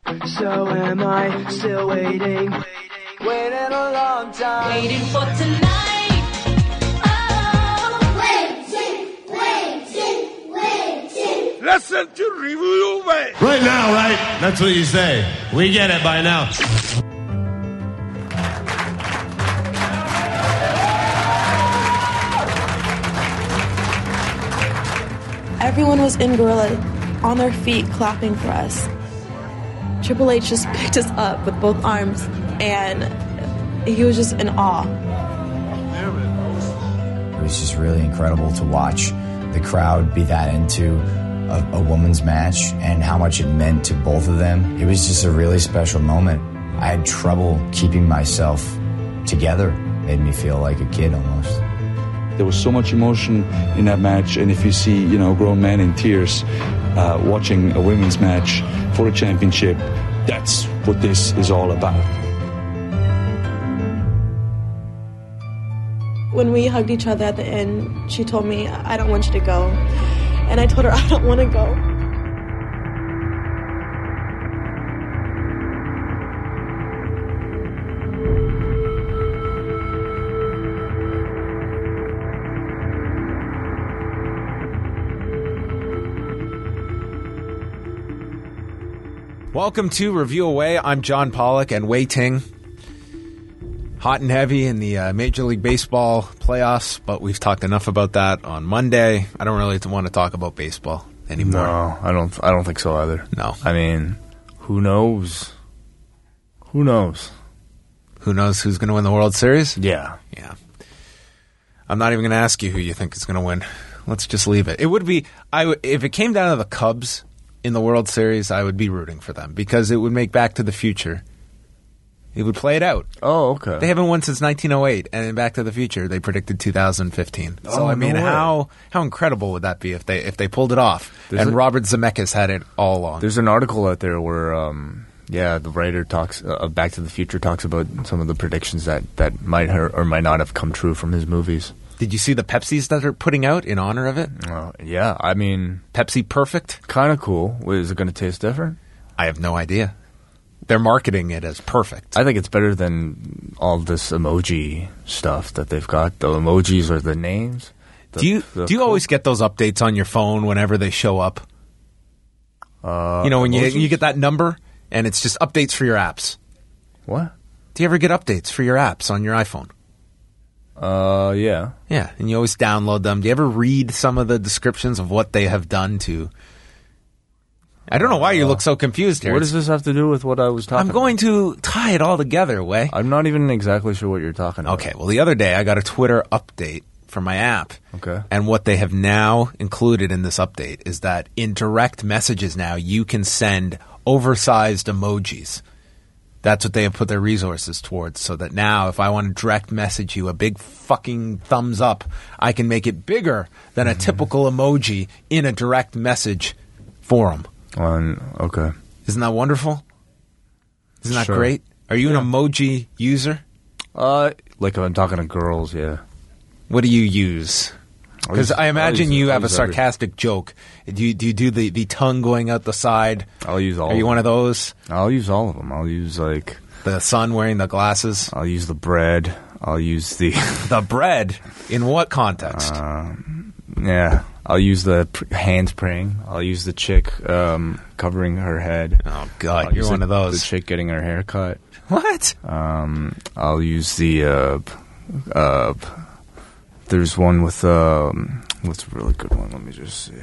So am I still waiting a long time. Waiting for tonight. Oh, waiting. Listen to Review Away. Right now, right? That's what you say. We get it by now. Everyone was in Gorilla, on their feet, clapping for us. Triple H just picked us up with both arms, and he was just in awe. It was just really incredible to watch the crowd be that into a woman's match and how much it meant to both of them. It was just a really special moment. I had trouble keeping myself together. It made me feel like a kid almost. There was so much emotion in that match, and if you see, grown men in tears watching a women's match for a championship, that's what this is all about. When we hugged each other at the end, she told me, "I don't want you to go." And I told her, "I don't want to go." Welcome to Review Away. I'm John Pollock, and Wei Ting. Hot and heavy in the Major League Baseball playoffs, but we've talked enough about that on Monday. I don't really want to talk about baseball anymore. No, I don't think so either. No. I mean, who knows? Who knows? Who knows who's going to win the World Series? Yeah. I'm not even going to ask you who you think is going to win. Let's just leave it. It would be if it came down to the Cubs in the World Series, I would be rooting for them because it would make Back to the Future. It would play it out. Oh, okay. They haven't won since 1908, and in Back to the Future, they predicted 2015. So, I mean, how incredible would that be if they pulled it off? Robert Zemeckis had it all along. There's an article out there where, the writer talks Back to the Future talks about some of the predictions that might or might not have come true from his movies. Did you see the Pepsis that they're putting out in honor of it? Yeah, I mean... Pepsi Perfect? Kind of cool. Is it going to taste different? I have no idea. They're marketing it as perfect. I think it's better than all this emoji stuff that they've got. The emojis are the names. Do you always get those updates on your phone whenever they show up? When you get that number and it's just updates for your apps. What? Do you ever get updates for your apps on your iPhone? Yeah. Yeah, and you always download them. Do you ever read some of the descriptions of what they have done to... I don't know why you look so confused here. What does this have to do with what I was talking about? I'm going to tie it all together, Wei. I'm not even exactly sure what you're talking about. Okay, well, the other day I got a Twitter update for my app. Okay. And what they have now included in this update is that in direct messages now, you can send oversized emojis. That's what they have put their resources towards, so that now if I want to direct message you a big fucking thumbs up, I can make it bigger than a typical emoji in a direct message forum. Okay. Isn't that wonderful? Isn't that great? Are you an emoji user? Like if I'm talking to girls, yeah. What do you use? Because I imagine you have a sarcastic joke. Do you do the tongue going out the side? I'll use all of them. Are you one of those? I'll use all of them. I'll use like... The son wearing the glasses? I'll use the bread. I'll use the... The bread? In what context? Yeah. I'll use the hands praying. I'll use the chick covering her head. Oh, God. You're one of those. The chick getting her hair cut. What? I'll use the... there's one with... what's a really good one? Let me just see.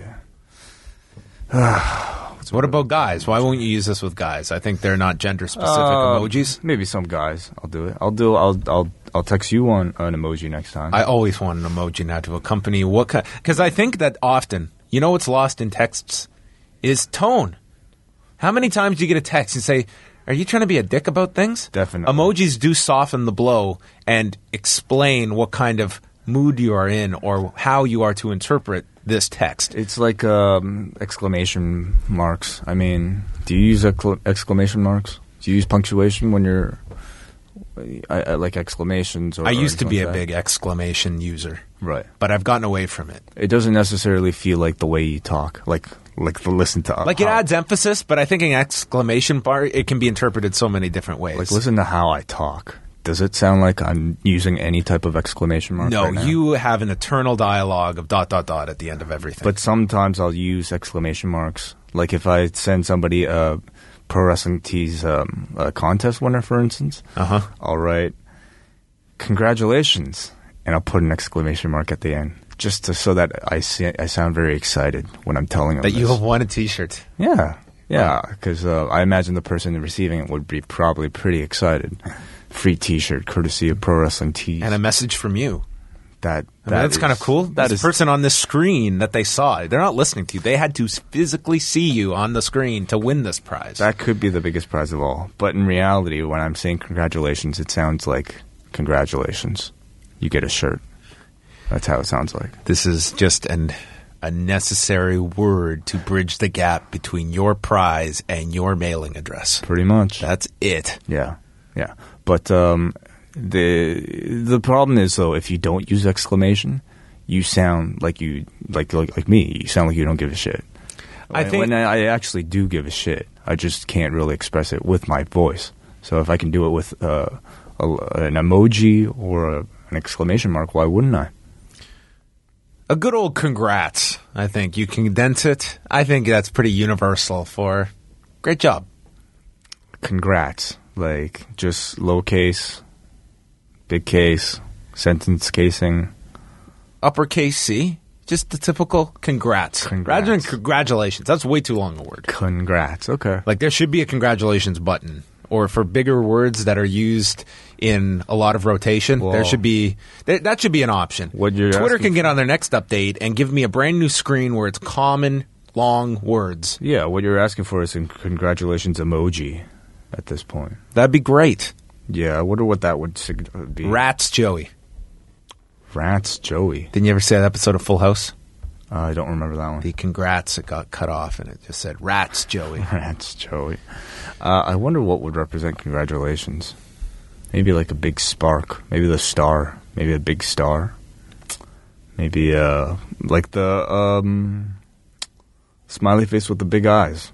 What about guys? Why won't you use this with guys? I think they're not gender-specific emojis. Maybe some guys. I'll do it. I'll text you an emoji next time. I always want an emoji now to accompany what kind... Because I think that often, what's lost in texts is tone. How many times do you get a text and say, are you trying to be a dick about things? Definitely. Emojis do soften the blow and explain what kind of mood you are in or how you are to interpret this text. It's like exclamation marks. I mean, do you use exclamation marks? Do you use punctuation when you're I like exclamations. Or I used to anything be a like that. big exclamation user, Right. but I've gotten away from it. It doesn't necessarily feel like the way you talk, like the listen to Like it how- adds emphasis, but I think an exclamation bar, it can be interpreted so many different ways. Like listen to how I talk. Does it sound like I'm using any type of exclamation mark? No, right now? you have an eternal dialogue of ... at the end of everything. But sometimes I'll use exclamation marks. Like if I send somebody a Pro Wrestling Tees a contest winner, for instance, I'll write congratulations, and I'll put an exclamation mark at the end, just so that I sound very excited when I'm telling them that you this. have won a T-shirt. Yeah, because I imagine the person receiving it would be probably pretty excited. Free T-shirt, courtesy of Pro Wrestling Tees, And a message from you. That's kind of cool. That This is person on this screen that they saw. They're not listening to you. They had to physically see you on the screen to win this prize. That could be the biggest prize of all. But in reality, when I'm saying congratulations, it sounds like congratulations. You get a shirt. That's how it sounds like. This is just a necessary word to bridge the gap between your prize and your mailing address. Pretty much. That's it. Yeah. But the problem is, though, if you don't use exclamation, you sound like me. You sound like you don't give a shit. When I actually do give a shit, I just can't really express it with my voice. So if I can do it with an emoji or an exclamation mark, why wouldn't I? A good old congrats, I think. You condense it. I think that's pretty universal for great job. Congrats. Like just lowercase, big case, sentence casing. Uppercase C. Just the typical congrats. Rather than congratulations. That's way too long a word. Congrats. Okay. Like there should be a congratulations button. Or for bigger words that are used in a lot of rotation, there should be that should be an option. Twitter can get on their next update and give me a brand new screen where it's common long words. Yeah, what you're asking for is a congratulations emoji at this point. That'd be great. Yeah, I wonder what that would be. Rats Joey. Rats Joey. Didn't you ever see that episode of Full House? I don't remember that one. The congrats, it got cut off and it just said Rats Joey. Rats Joey. I wonder what would represent congratulations. Maybe like a big spark. Maybe the star. Maybe a big star. Maybe like the smiley face with the big eyes.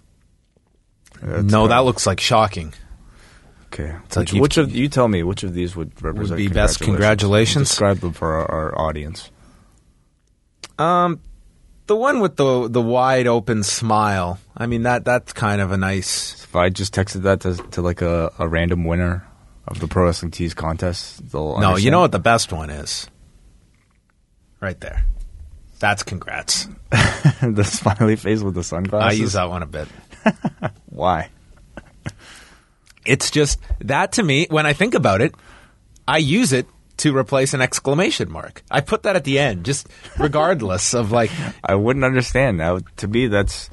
That looks like shocking. Okay. Like you tell me which of these would represent would be best congratulations? Describe them for our audience. The one with the wide open smile. I mean that's kind of a nice. If I just texted that to like a random winner of the Pro Wrestling Tees contest, they'll No, understand. you know what the best one is? Right there. That's congrats. The smiley face with the sunglasses. I use that one a bit. Why? It's just that to me, when I think about it, I use it to replace an exclamation mark. I put that at the end, just regardless of like. I wouldn't understand. Now, to me, that's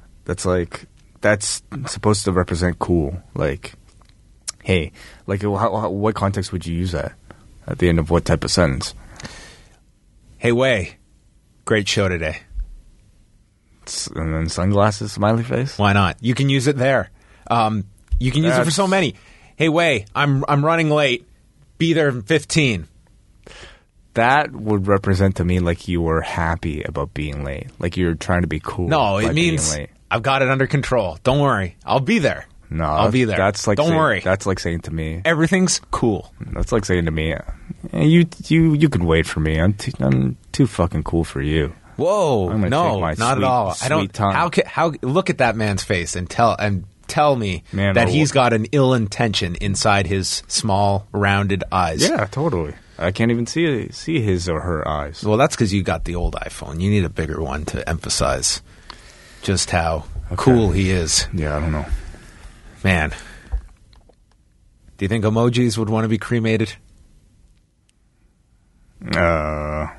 supposed to represent cool. Like, hey, like what context would you use that at the end of what type of sentence? Hey, Way, great show today. And then sunglasses, smiley face. Why not? You can use it there. You can use it for so many. Hey, Way, I'm running late. Be there in 15. That would represent to me like you were happy about being late. Like you're trying to be cool. No, by it means being late. I've got it under control. Don't worry. I'll be there. No, I'll be there. That's like Don't worry. That's like saying to me, everything's cool. That's like saying to me, you can wait for me. I'm too fucking cool for you. Whoa, I'm gonna no, take my not at all. I don't. Tongue. How look at that man's face and tell me Man, that he's got an ill intention inside his small, rounded eyes. Yeah, totally. I can't even see his or her eyes. Well, that's because you got the old iPhone. You need a bigger one to emphasize just how cool he is. Yeah, I don't know. Man, do you think emojis would want to be cremated? Yeah,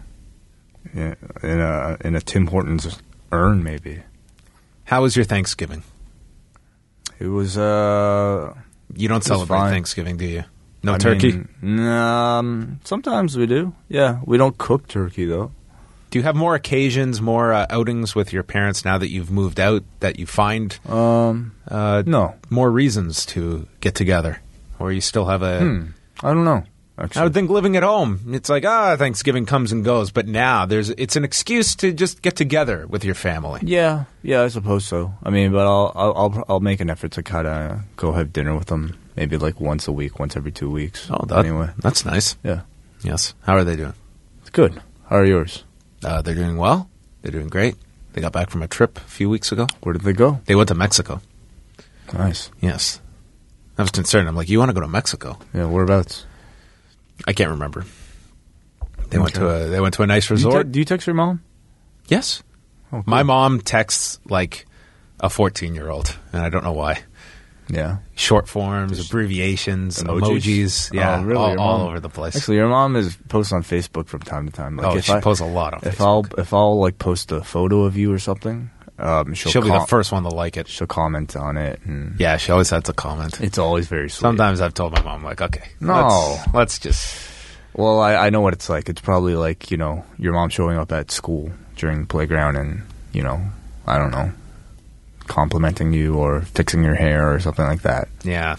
in a Tim Hortons urn, maybe. How was your Thanksgiving? It was. You don't celebrate fine. Thanksgiving, do you? No turkey? Sometimes we do. Yeah, we don't cook turkey, though. Do you have more occasions, more outings with your parents now that you've moved out, that you find No. more reasons to get together? Or you still have a... I don't know. Actually. I would think living at home, it's like, Thanksgiving comes and goes. But now it's an excuse to just get together with your family. Yeah, I suppose so. I mean, but I'll make an effort to kind of go have dinner with them, maybe like once a week, once every 2 weeks. Anyway, that's nice. Yeah. Yes. How are they doing? Good. How are yours? They're doing well. They're doing great. They got back from a trip a few weeks ago. Where did they go? They went to Mexico. Nice. Yes. I was concerned. I'm like, you want to go to Mexico? Yeah. Whereabouts? I can't remember. They went to a nice resort. Do you text your mom? Yes. Oh, cool. My mom texts like a 14-year-old, and I don't know why. Yeah. Short forms, abbreviations, emojis. Yeah, really? all over the place. Actually, your mom is posts on Facebook from time to time. Like she posts a lot on Facebook. If I'll like post a photo of you or something, she'll be the first one to like it. She'll comment on it. And yeah, she always has to comment. It's always very sweet. Sometimes I've told my mom, like, okay, let's just... Well, I know what it's like. It's probably like, your mom showing up at school during the playground and, I don't know, complimenting you or fixing your hair or something like that. Yeah.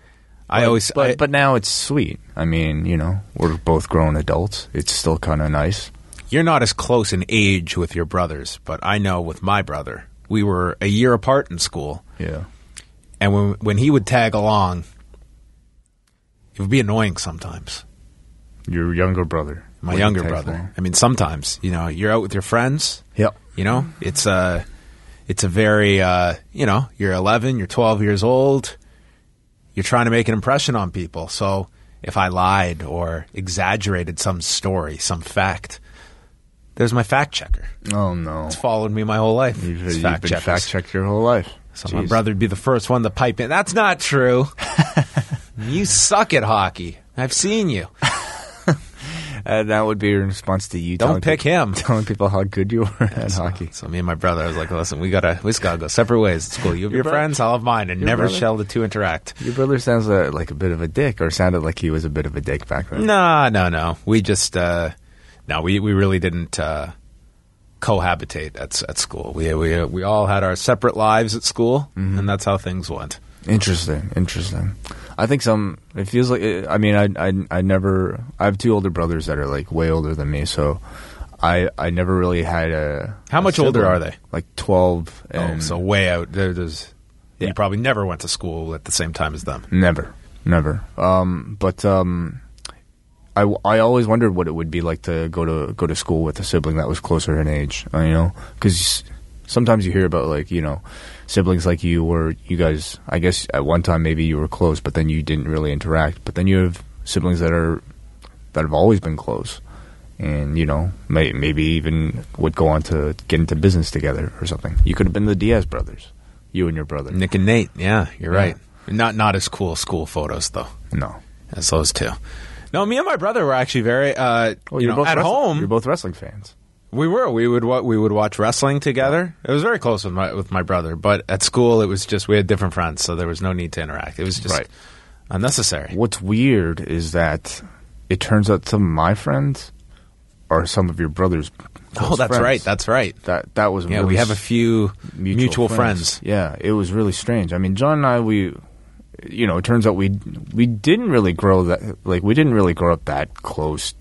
But now it's sweet. I mean, we're both grown adults. It's still kind of nice. You're not as close in age with your brothers, but I know with my brother, we were a year apart in school. Yeah. And when he would tag along, it would be annoying sometimes. Your younger brother. My younger brother. Along. I mean, sometimes, you're out with your friends. Yep. It's a very, you're 11, you're 12 years old. You're trying to make an impression on people. So if I lied or exaggerated some story, some fact, there's my fact checker. Oh, no. It's followed me my whole life. You've been fact checked your whole life. So my brother would be the first one to pipe in. That's not true. You suck at hockey. I've seen you. That would be your response to you. Don't pick him. Telling people how good you are at hockey. So me and my brother, I was like, listen, we just gotta go separate ways at school. You have your friends, I'll have mine, and never shall the two interact. Your brother sounds like a bit of a dick, or sounded like he was a bit of a dick back then. No. We just, we really didn't cohabitate at school. We all had our separate lives at school, and that's how things went. Interesting. I think it feels like, I have two older brothers that are like way older than me, so I never really had How much older are they? Like 12. So way out. You probably never went to school at the same time as them. Never. But I always wondered what it would be like to go to school with a sibling that was closer in age, because sometimes you hear about siblings like you, where you guys, I guess at one time maybe you were close, but then you didn't really interact. But then you have siblings that have always been close, and maybe even would go on to get into business together or something. You could have been the Diaz brothers, you and your brother, Nick and Nate. Yeah, you're right. Not as cool school photos though. No, as those two. No, me and my brother were actually very. At home. You're both wrestling fans. We were. We would watch wrestling together. It was very close with my brother, but at school it was just we had different friends, so there was no need to interact. It was just unnecessary. What's weird is that it turns out some of my friends are some of your brother's. Oh, that's friends. right. That's right. That was really we have a few mutual friends. Yeah, it was really strange. I mean, John and I, it turns out we didn't really grow up that close.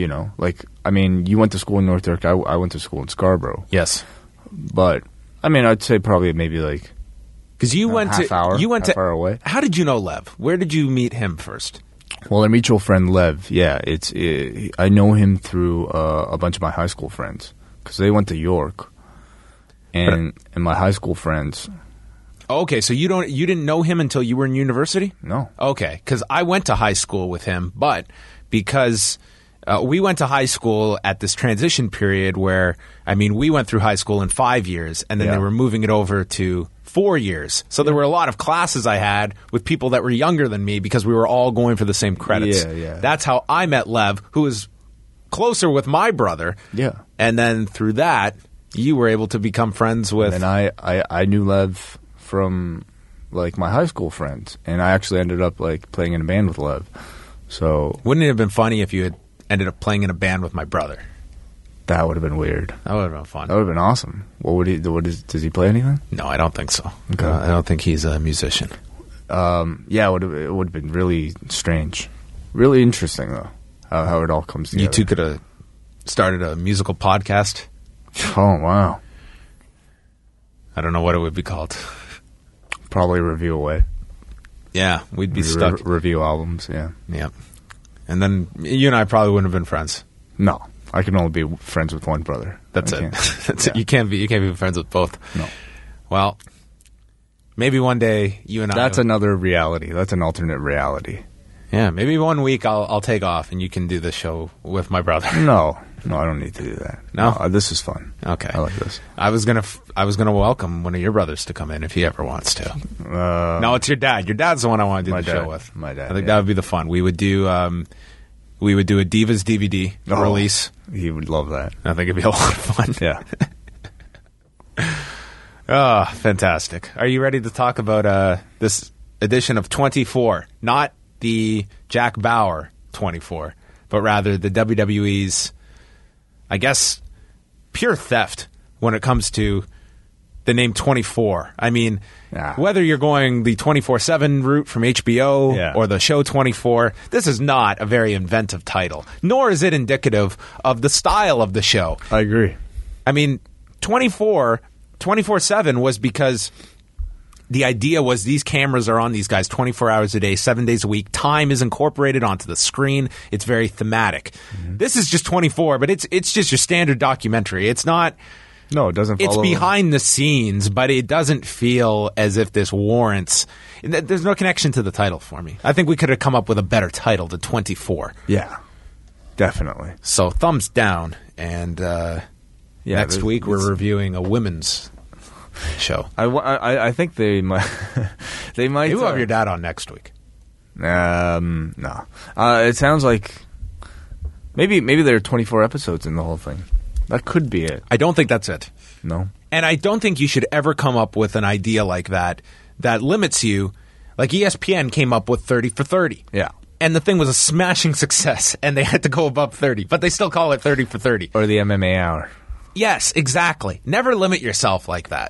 You went to school in North York. I went to school in Scarborough. Yes, but I'd say probably maybe because you went half hour away. How did you know Lev? Where did you meet him first? Well, our mutual friend Lev. Yeah, I know him through a bunch of my high school friends because they went to York, and my high school friends. Okay, so you didn't know him until you were in university? No. Okay, because I went to high school with him, but because we went to high school at this transition period where, we went through high school in 5 years, and then they were moving it over to 4 years. So there were a lot of classes I had with people that were younger than me because we were all going for the same credits. Yeah. That's how I met Lev, who was closer with my brother. Yeah. And then through that, you were able to become friends with... And I knew Lev from my high school friends, and I actually ended up playing in a band with Lev. So wouldn't it have been funny if you had ended up playing in a band with my brother? That would have been weird. That would have been fun. That would have been awesome. Does he play anything? No, I don't think so. Okay. I don't think he's a musician. yeah, it would have been really strange. Really interesting, though, how it all comes together. You two could have started a musical podcast. Oh, wow. I don't know what it would be called. Probably Review Away. Yeah, we'd be stuck. Review albums, yeah. Yep. And then you and I probably wouldn't have been friends. No. I can only be friends with one brother. That's it. That's it. You can't be friends with both. No. Well, maybe one day you and I... That's another reality. That's an alternate reality. Yeah, maybe one week I'll take off and you can do the show with my brother. No, I don't need to do that. No? This is fun. Okay. I like this. I was gonna welcome one of your brothers to come in if he ever wants to. No, it's your dad. Your dad's the one I want to do the show with. My dad. I think that would be the fun. We would do a Divas DVD release. He would love that. I think it'd be a lot of fun. Yeah. Oh, fantastic. Are you ready to talk about this edition of 24? Not the Jack Bauer 24, but rather the WWE's, I guess, pure theft when it comes to the name 24. I mean, whether you're going the 24/7 route from HBO or the show 24, this is not a very inventive title, nor is it indicative of the style of the show. I agree. I mean, 24/7 was because the idea was these cameras are on these guys 24 hours a day, 7 days a week. Time is incorporated onto the screen. It's very thematic. Mm-hmm. This is just 24, but it's just your standard documentary. It's not... No, it doesn't follow... It's behind the scenes, but it doesn't feel as if this warrants... There's no connection to the title for me. I think we could have come up with a better title than 24. Yeah, definitely. So, thumbs down. And next week, we're reviewing a women's... show. I think they might. They might. Maybe we'll have your dad on next week. No. It sounds like maybe there are 24 episodes in the whole thing. That could be it. I don't think that's it. No. And I don't think you should ever come up with an idea like that limits you. Like ESPN came up with 30 for 30. Yeah. And the thing was a smashing success, and they had to go above 30, but they still call it 30 for 30. Or the MMA Hour. Yes, exactly. Never limit yourself like that.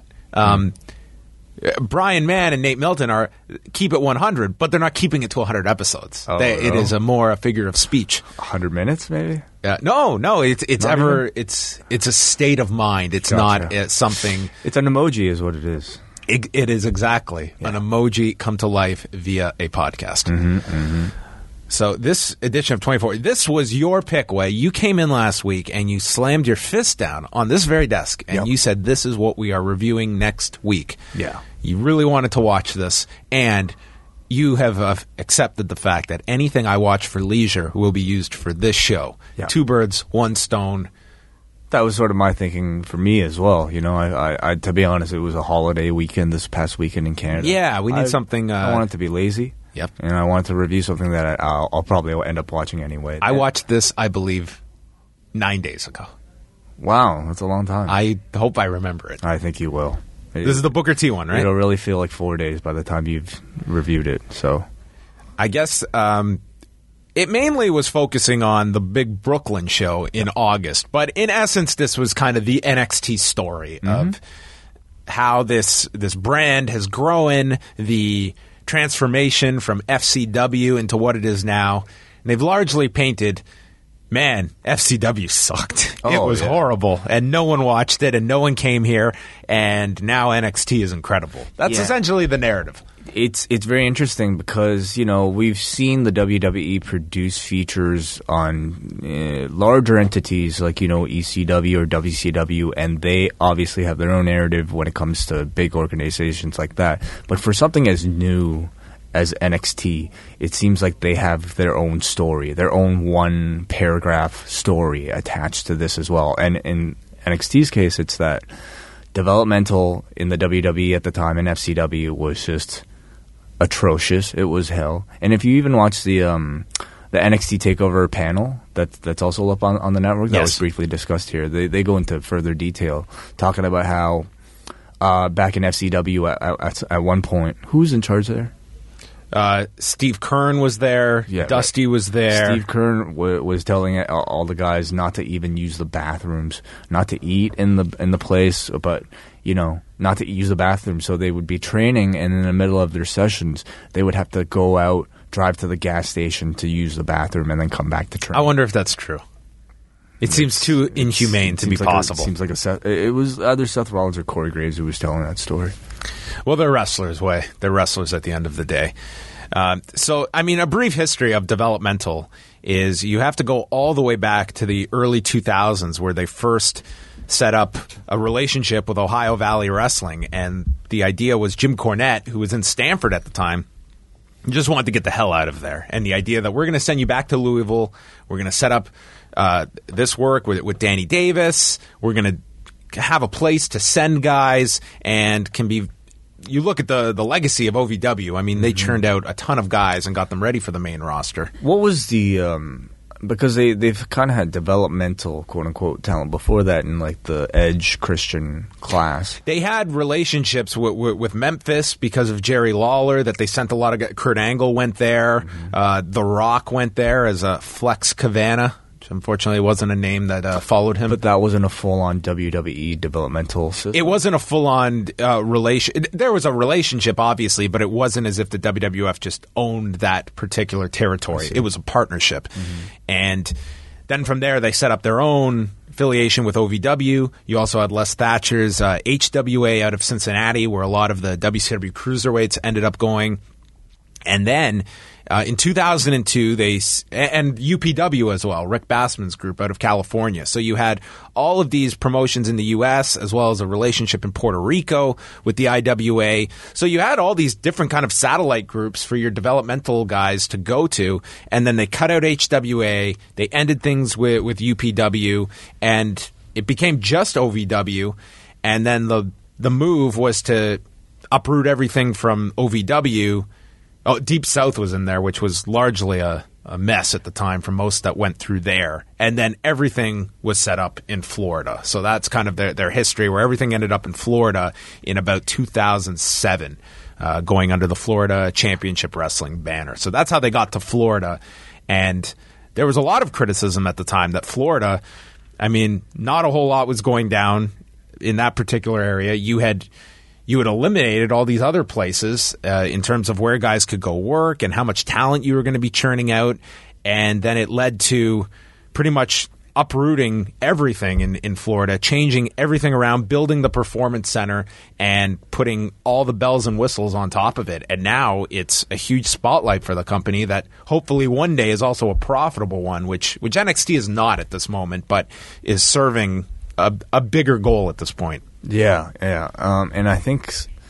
Brian Mann and Nate Milton keep it 100, but they're not keeping it to 100 episodes. It is a figure of speech. 100 minutes, maybe? No. It's a state of mind. It's not something. It's an emoji, is what it is. It is exactly an emoji come to life via a podcast. Mm-hmm, mm-hmm. So this edition of 24, this was your pick, Way. You came in last week and you slammed your fist down on this very desk and you said, this is what we are reviewing next week. Yeah. You really wanted to watch this, and you have accepted the fact that anything I watch for leisure will be used for this show. Yeah. 2 birds, 1 stone. That was sort of my thinking for me as well. You know, I to be honest, it was a holiday weekend this past weekend in Canada. Yeah, we need something. I wanted to be lazy. Yep. And I wanted to review something that I'll probably end up watching anyway. I watched this, I believe, 9 days ago. Wow, that's a long time. I hope I remember it. I think you will. This is the Booker T one, right? It'll really feel like 4 days by the time you've reviewed it. So, I guess it mainly was focusing on the big Brooklyn show in August. But in essence, this was kind of the NXT story of how this brand has grown, the transformation from FCW into what it is now. And they've largely painted, man, FCW sucked. It was horrible. And no one watched it, and no one came here. And now NXT is incredible. That's essentially the narrative. It's very interesting because, you know, we've seen the WWE produce features on larger entities like, you know, ECW or WCW, and they obviously have their own narrative when it comes to big organizations like that. But for something as new as NXT, it seems like they have their own story, their own one-paragraph story attached to this as well. And in NXT's case, it's that developmental in the WWE at the time and FCW was just atrocious. It was hell. And if you even watch the NXT TakeOver panel that's also up on the network that was briefly discussed here, they go into further detail talking about how back in FCW at one point, who's in charge there? Steve Kern was there. Yeah, Dusty was there. Steve Kern was telling all the guys not to even use the bathrooms, not to eat in the place, but not to use the bathroom. So they would be training, and in the middle of their sessions, they would have to go out, drive to the gas station to use the bathroom, and then come back to train. I wonder if that's true. It seems too inhumane to be possible. It seems like it was either Seth Rollins or Corey Graves who was telling that story. Well, they're wrestlers, Way. They're wrestlers at the end of the day. So, I mean, a brief history of developmental is you have to go all the way back to the early 2000s where they first set up a relationship with Ohio Valley Wrestling. And the idea was Jim Cornette, who was in Stanford at the time, just wanted to get the hell out of there. And the idea that we're going to send you back to Louisville, we're going to set up this work with Danny Davis, we're going to have a place to send guys, and can be... You look at the legacy of OVW. I mean, they churned out a ton of guys and got them ready for the main roster. What was the because they've kind of had developmental quote unquote talent before that in like the Edge Christian class. They had relationships with Memphis because of Jerry Lawler that they sent a lot of guys. Kurt Angle went there. The Rock went there as a Flex Cavana. Unfortunately, it wasn't a name that followed him. But that wasn't a full-on WWE developmental system? It wasn't a full-on relation. There was a relationship, obviously, but it wasn't as if the WWF just owned that particular territory. It was a partnership. And then from there, they set up their own affiliation with OVW. You also had Les Thatcher's HWA out of Cincinnati, where a lot of the WCW cruiserweights ended up going. And then... in 2002, and UPW as well, Rick Bassman's group out of California. So you had all of these promotions in the U.S. as well as a relationship in Puerto Rico with the IWA. So you had all these different kind of satellite groups for your developmental guys to go to, and then they cut out HWA. They ended things with UPW, and it became just OVW. And then the move was to uproot everything from OVW. Oh, Deep South was in there, which was largely a mess at the time for most that went through there. And then everything was set up in Florida. So that's kind of their history, where everything ended up in Florida in about 2007, going under the Florida Championship Wrestling banner. So that's how they got to Florida. And there was a lot of criticism at the time that Florida, I mean, not a whole lot was going down in that particular area. You had eliminated all these other places in terms of where guys could go work and how much talent you were going to be churning out. And then it led to pretty much uprooting everything in Florida, changing everything around, building the Performance Center, and putting all the bells and whistles on top of it. And now it's a huge spotlight for the company that hopefully one day is also a profitable one, which NXT is not at this moment, but is serving a bigger goal at this point. Yeah. And I think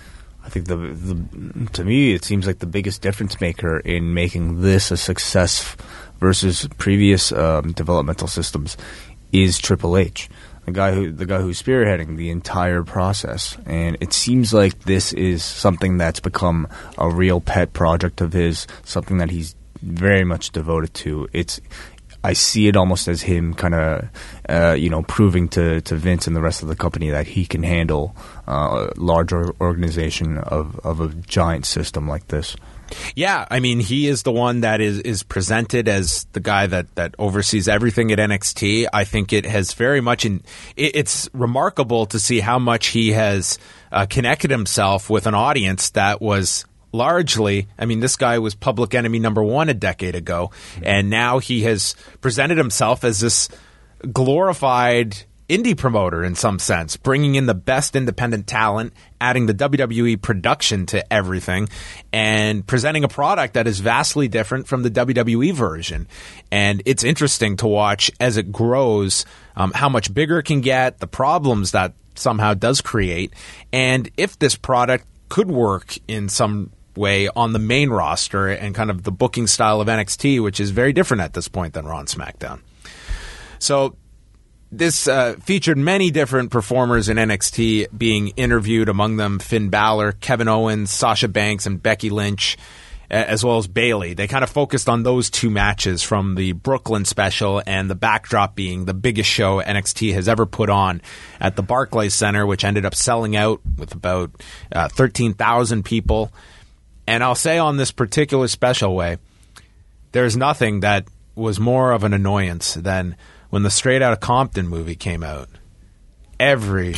the to me it seems like the biggest difference maker in making this a success versus previous developmental systems is Triple H, the guy who's spearheading the entire process. And it seems like this is something that's become a real pet project of his, something that he's very much devoted to. I see it almost as him kind of, proving to Vince and the rest of the company that he can handle a larger organization of a giant system like this. Yeah, I mean, he is the one that is presented as the guy that oversees everything at NXT. I think it has very much it's remarkable to see how much he has connected himself with an audience that was largely, I mean, this guy was public enemy number one a decade ago, and now he has presented himself as this glorified indie promoter in some sense, bringing in the best independent talent, adding the WWE production to everything, and presenting a product that is vastly different from the WWE version. And it's interesting to watch as it grows, how much bigger it can get, the problems that somehow does create, and if this product could work in some way on the main roster and kind of the booking style of NXT, which is very different at this point than Raw and SmackDown. So this featured many different performers in NXT being interviewed, among them Finn Balor, Kevin Owens, Sasha Banks, and Becky Lynch, as well as Bayley. They kind of focused on those two matches from the Brooklyn special, and the backdrop being the biggest show NXT has ever put on at the Barclays Center, which ended up selling out with about 13,000 people. And I'll say on this particular special, Way, there's nothing that was more of an annoyance than when the Straight Outta Compton movie came out. Every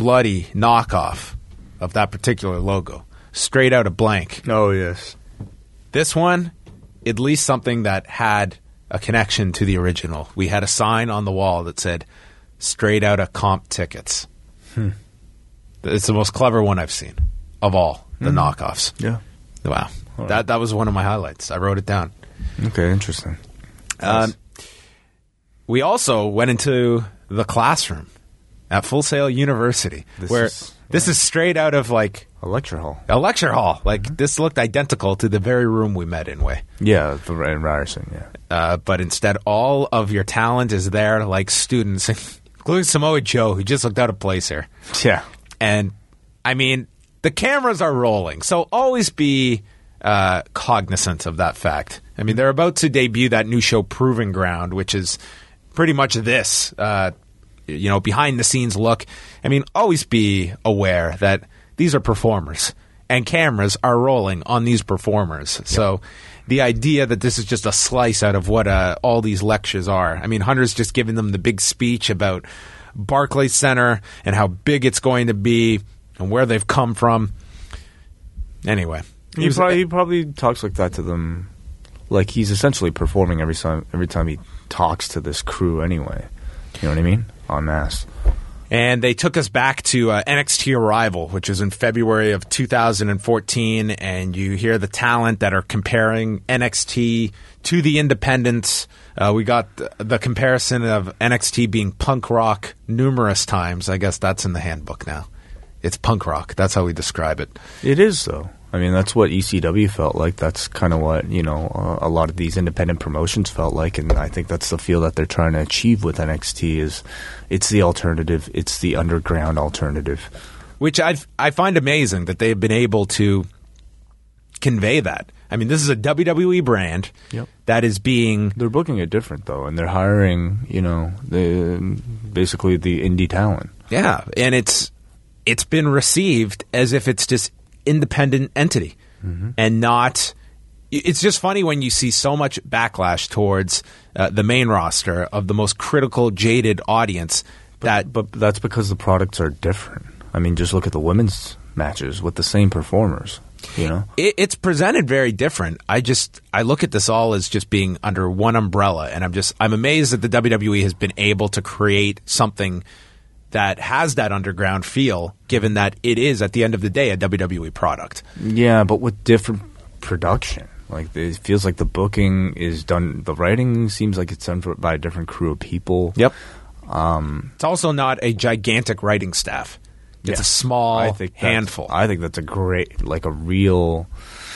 bloody knockoff of that particular logo, straight out of blank. Oh, yes. This one, at least something that had a connection to the original. We had a sign on the wall that said, straight out of comp tickets. It's the most clever one I've seen of all the knockoffs. Yeah. Wow. That was one of my highlights. I wrote it down. Okay, interesting. Nice. We also went into the classroom at Full Sail University, this is straight out of like a lecture hall. A lecture hall. Like this looked identical to the very room we met in Way. Yeah, in Ryerson, yeah. But instead, all of your talent is there, like students, including Samoa Joe, who just looked out of place here. Yeah. And, I mean, the cameras are rolling, so always be cognizant of that fact. I mean, they're about to debut that new show, Proving Ground, which is pretty much this, behind-the-scenes look. I mean, always be aware that these are performers, and cameras are rolling on these performers. Yep. So the idea that this is just a slice out of what all these lectures are. I mean, Hunter's just giving them the big speech about Barclays Center and how big it's going to be and where they've come from. Anyway. He probably talks like that to them. Like he's essentially performing every time he talks to this crew anyway. You know what I mean? En masse. And they took us back to NXT Arrival, which was in February of 2014, and you hear the talent that are comparing NXT to the independents. We got the comparison of NXT being punk rock numerous times. I guess that's in the handbook now. It's punk rock. That's how we describe it. It is, though. I mean, that's what ECW felt like. That's kind of what, a lot of these independent promotions felt like, and I think that's the feel that they're trying to achieve with NXT is it's the alternative. It's the underground alternative. Which I find amazing that they've been able to convey that. I mean, this is a WWE brand that is being... They're booking it different, though, and they're hiring, basically the indie talent. Yeah, and it's been received as if it's just independent entity and not... It's just funny when you see so much backlash towards the main roster of the most critical, jaded audience. But that's because the products are different. I mean, just look at the women's matches with the same performers. It's presented very different. I look at this all as just being under one umbrella, and I'm amazed that the WWE has been able to create something that has that underground feel, given that it is, at the end of the day, a WWE product. Yeah, but with different production. Like, it feels like the booking is done, the writing seems like it's done by a different crew of people. Yep. It's also not a gigantic writing staff. It's a small handful. I think that's a great, like a real...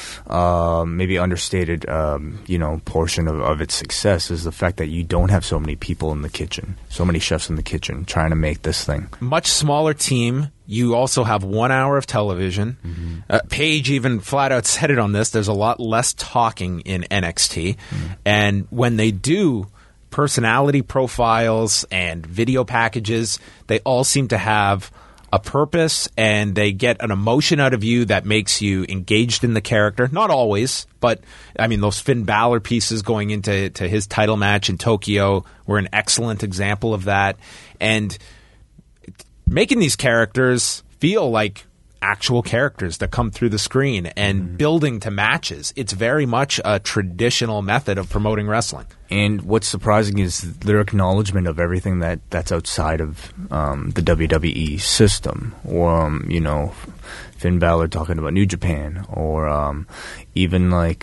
maybe understated, portion of its success is the fact that you don't have so many people in the kitchen, so many chefs in the kitchen trying to make this thing. Much smaller team. You also have 1 hour of television. Paige even flat out said it on this. There's a lot less talking in NXT. And when they do personality profiles and video packages, they all seem to have a purpose, and they get an emotion out of you that makes you engaged in the character. Not always, but I mean, those Finn Balor pieces going into his title match in Tokyo were an excellent example of that. And making these characters feel like actual characters that come through the screen and building to matches. It's very much a traditional method of promoting wrestling. And what's surprising is their acknowledgement of everything that's outside of the WWE system. Or, Finn Balor talking about New Japan. Or even like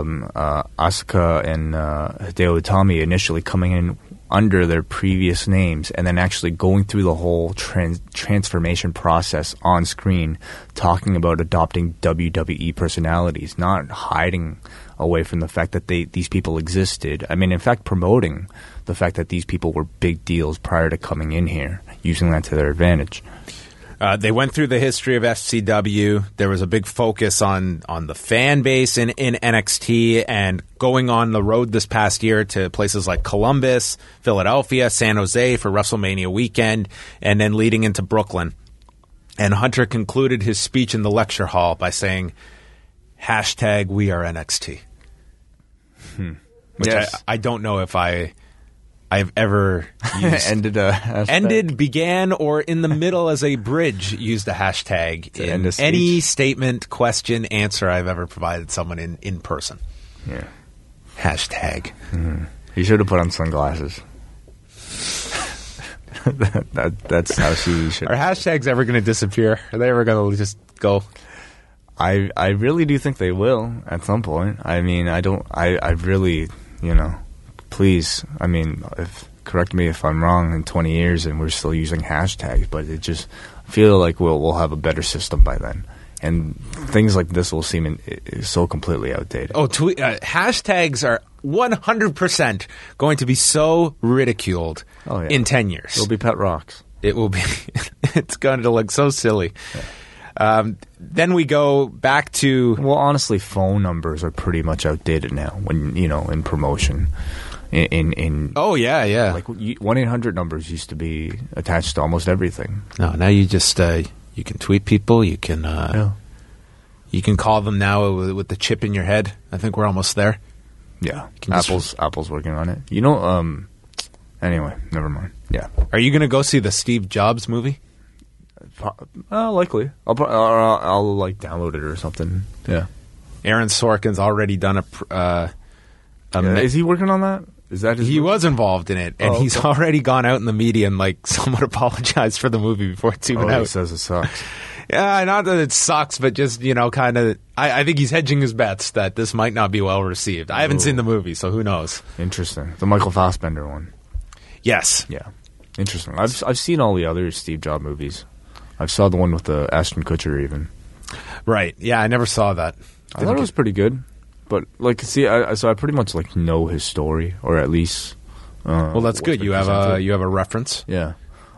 Asuka and Hideo Itami initially coming in under their previous names and then actually going through the whole transformation process on screen, talking about adopting WWE personalities, not hiding away from the fact that these people existed. I mean, in fact, promoting the fact that these people were big deals prior to coming in here, using that to their advantage. They went through the history of FCW. There was a big focus on the fan base in NXT, and going on the road this past year to places like Columbus, Philadelphia, San Jose for WrestleMania weekend, and then leading into Brooklyn. And Hunter concluded his speech in the lecture hall by saying, #WeAreNXT. Which yes. I don't know if I I've ever used. Ended, began, or in the middle as a bridge used a hashtag in any statement, question, answer I've ever provided someone in person. Yeah. Hashtag. You should have put on sunglasses. That's how she should. Are hashtags ever going to disappear? Are they ever going to just go? I really do think they will at some point. I mean, I really, please, I mean, correct me if I'm wrong in 20 years and we're still using hashtags, but I feel like we'll have a better system by then. And things like this will seem so completely outdated. Oh, hashtags are 100% going to be so ridiculed in 10 years. It'll be pet rocks. It will be. It's going to look so silly. Yeah. Then we go back to... Well, honestly, phone numbers are pretty much outdated now when, in promotion. Oh, yeah. Like 1-800 numbers used to be attached to almost everything. No, now you just... you can tweet people. You can you can call them now with the chip in your head. I think we're almost there. Yeah, Apple's working on it. Anyway, never mind. Yeah, are you going to go see the Steve Jobs movie? Likely. I'll like download it or something. Yeah. Aaron Sorkin's already done is he working on that? Is that his he movie? Was involved in it, and he's already gone out in the media and somewhat apologized for the movie before it's even out. He says it sucks. Yeah, not that it sucks, but just kind of. I think he's hedging his bets that this might not be well received. I haven't seen the movie, so who knows? Interesting. The Michael Fassbender one. Yes. Yeah. Interesting. I've seen all the other Steve Jobs movies. I saw the one with the Ashton Kutcher even. Right. Yeah, I never saw that. I thought it was pretty good. But so I pretty much know his story, or at least. Well, that's good. You have a reference. Yeah.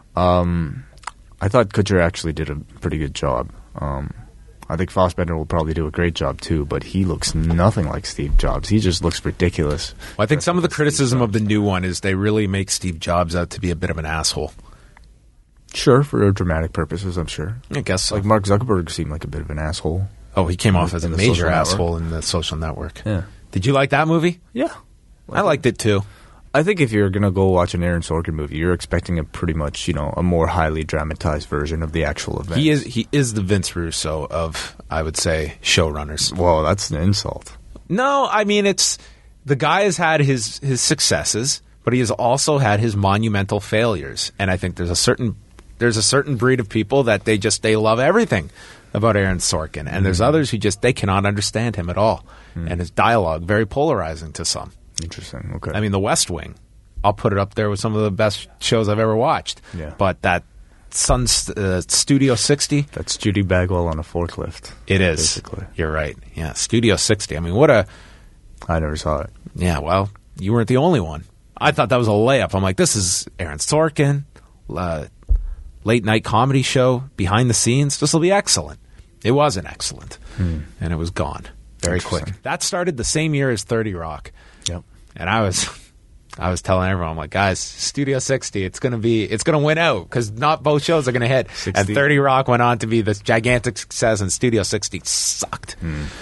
I thought Kutcher actually did a pretty good job. I think Fassbender will probably do a great job too, but he looks nothing like Steve Jobs. He just looks ridiculous. Well, I think some of the criticism of the new one is they really make Steve Jobs out to be a bit of an asshole. Sure, for dramatic purposes, I'm sure. I guess so. Like Mark Zuckerberg seemed like a bit of an asshole. Oh, he came off as a major asshole in The Social Network. Yeah. Did you like that movie? Yeah. I liked it too. I think if you're going to go watch an Aaron Sorkin movie, you're expecting a pretty much, a more highly dramatized version of the actual event. He is the Vince Russo of, I would say, showrunners. Well, that's an insult. No, I mean, the guy has had his successes, but he has also had his monumental failures. And I think there's a certain breed of people that they love everything about Aaron Sorkin. And there's others who they cannot understand him at all. And his dialogue, very polarizing to some. Interesting. Okay. I mean, The West Wing, I'll put it up there with some of the best shows I've ever watched. Yeah. But that Studio 60. That's Judy Bagwell on a forklift. It is. Basically. You're right. Yeah, Studio 60. I mean, I never saw it. Yeah, well, you weren't the only one. I thought that was a layup. I'm like, this is Aaron Sorkin, late night comedy show, behind the scenes. This will be excellent. It wasn't excellent. And it was gone very quick. That started the same year as 30 Rock. Yep. And I was telling everyone, I'm like, guys, Studio 60, it's going to win out because not both shows are going to hit. 60. And 30 Rock went on to be this gigantic success, and Studio 60 sucked.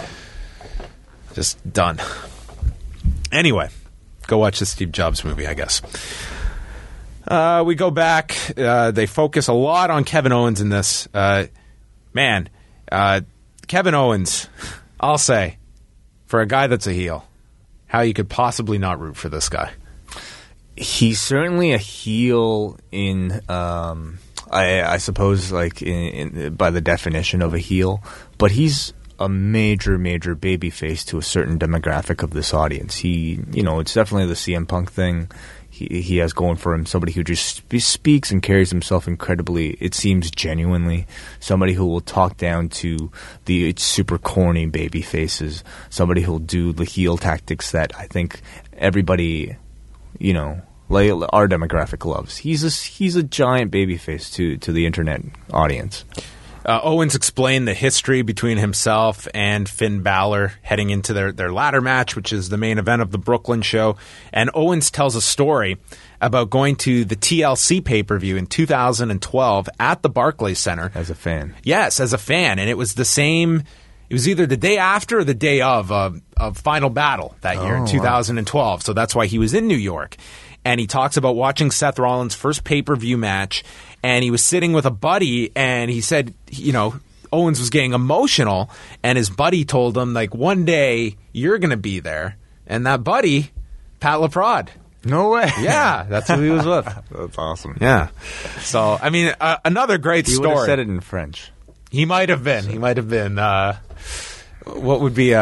Just done. Anyway, go watch the Steve Jobs movie, I guess. We go back. They focus a lot on Kevin Owens in this. Kevin Owens, I'll say, for a guy that's a heel, how you could possibly not root for this guy. He's certainly a heel in, I suppose, like by the definition of a heel, but he's a major, major babyface to a certain demographic of this audience. It's definitely the CM Punk thing. He has going for him somebody who just speaks and carries himself incredibly, it seems genuinely, somebody who will talk down to the super corny baby faces, somebody who will do the heel tactics that I think everybody, like our demographic loves. He's a giant baby face to the internet audience. Owens explained the history between himself and Finn Balor heading into their ladder match, which is the main event of the Brooklyn show. And Owens tells a story about going to the TLC pay-per-view in 2012 at the Barclays Center. As a fan. Yes, as a fan. And it was the same... It was either the day after or the day of Final Battle that year in 2012. Wow. So that's why he was in New York. and he talks about watching Seth Rollins' first pay-per-view match, and he was sitting with a buddy, and he said, Owens was getting emotional, and his buddy told him, like, one day you're going to be there. And that buddy, Pat LaPrade. No way. Yeah, that's who he was with. That's awesome. Yeah. So, I mean, another great He story. would have said it in French. He might have been. He might have been. What would be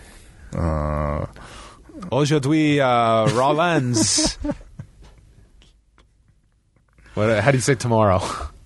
Aujourd'hui, Rollins. How do you say tomorrow?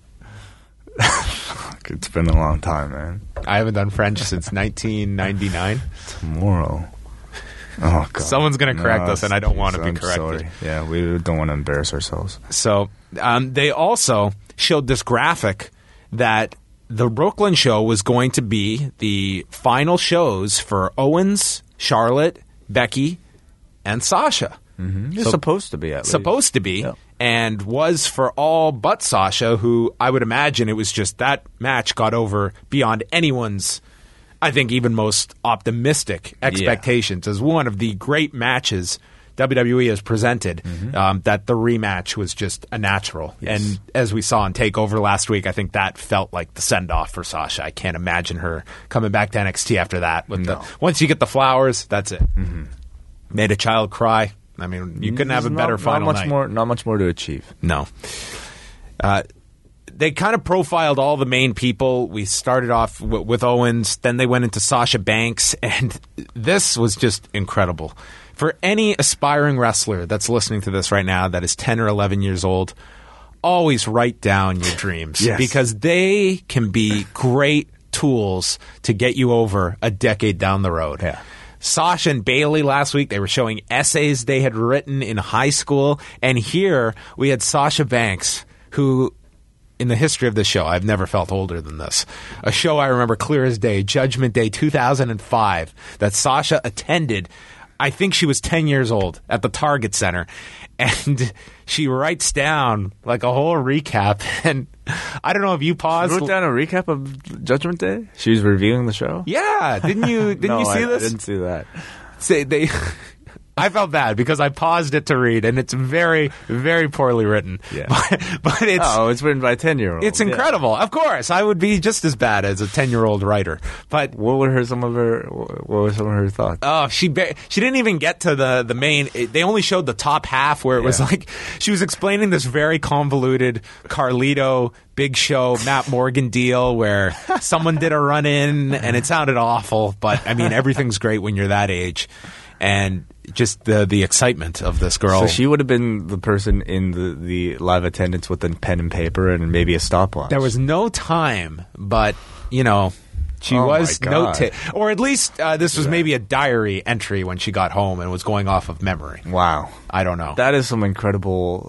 It's been a long time, man. I haven't done French since 1999. Tomorrow. Oh, God. Someone's going to correct us, and I don't want to be corrected. Sorry. Yeah, we don't want to embarrass ourselves. So they also showed this graphic that the Brooklyn show was going to be the final shows for Owens, Charlotte, Becky, and Sasha. Mm-hmm. It's supposed to be, at least. Supposed to be. Yeah. And was for all but Sasha, who I would imagine it was just that match got over beyond anyone's, I think, even most optimistic expectations as one of the great matches WWE has presented, that the rematch was just a natural. Yes. And as we saw in TakeOver last week, I think that felt like the send-off for Sasha. I can't imagine her coming back to NXT after that. Once you get the flowers, that's it. Mm-hmm. Made a child cry. I mean, you couldn't have a better final night. Not much more to achieve. No. They kind of profiled all the main people. We started off with Owens, then they went into Sasha Banks, and this was just incredible. For any aspiring wrestler that's listening to this right now that is 10 or 11 years old, always write down your dreams. Yes. Because they can be great tools to get you over a decade down the road. Yeah. Sasha and Bayley last week, they were showing essays they had written in high school. And here we had Sasha Banks, who, in the history of this show, I've never felt older than this. A show I remember clear as day, Judgment Day 2005, that Sasha attended. I think she was 10 years old at the Target Center. And she writes down like a whole recap. And I don't know if you paused. She wrote down a recap of Judgment Day? She was reviewing the show? Yeah. Didn't you see this? I didn't see that. I felt bad because I paused it to read, and it's very, very poorly written. Yeah. But it's written by a 10-year-old. It's incredible. Yeah. Of course, I would be just as bad as a 10-year-old writer. But what were some of her thoughts? Oh, she didn't even get to the main. They only showed the top half where it was like she was explaining this very convoluted Carlito, Big Show, Matt Morgan deal where someone did a run-in, and it sounded awful. But I mean, everything's great when you're that age. And just the excitement of this girl. So she would have been the person in the live attendance with a pen and paper and maybe a stopwatch. There was no time, but, she was or at least this was maybe a diary entry when she got home and was going off of memory. Wow. I don't know. That is some incredible,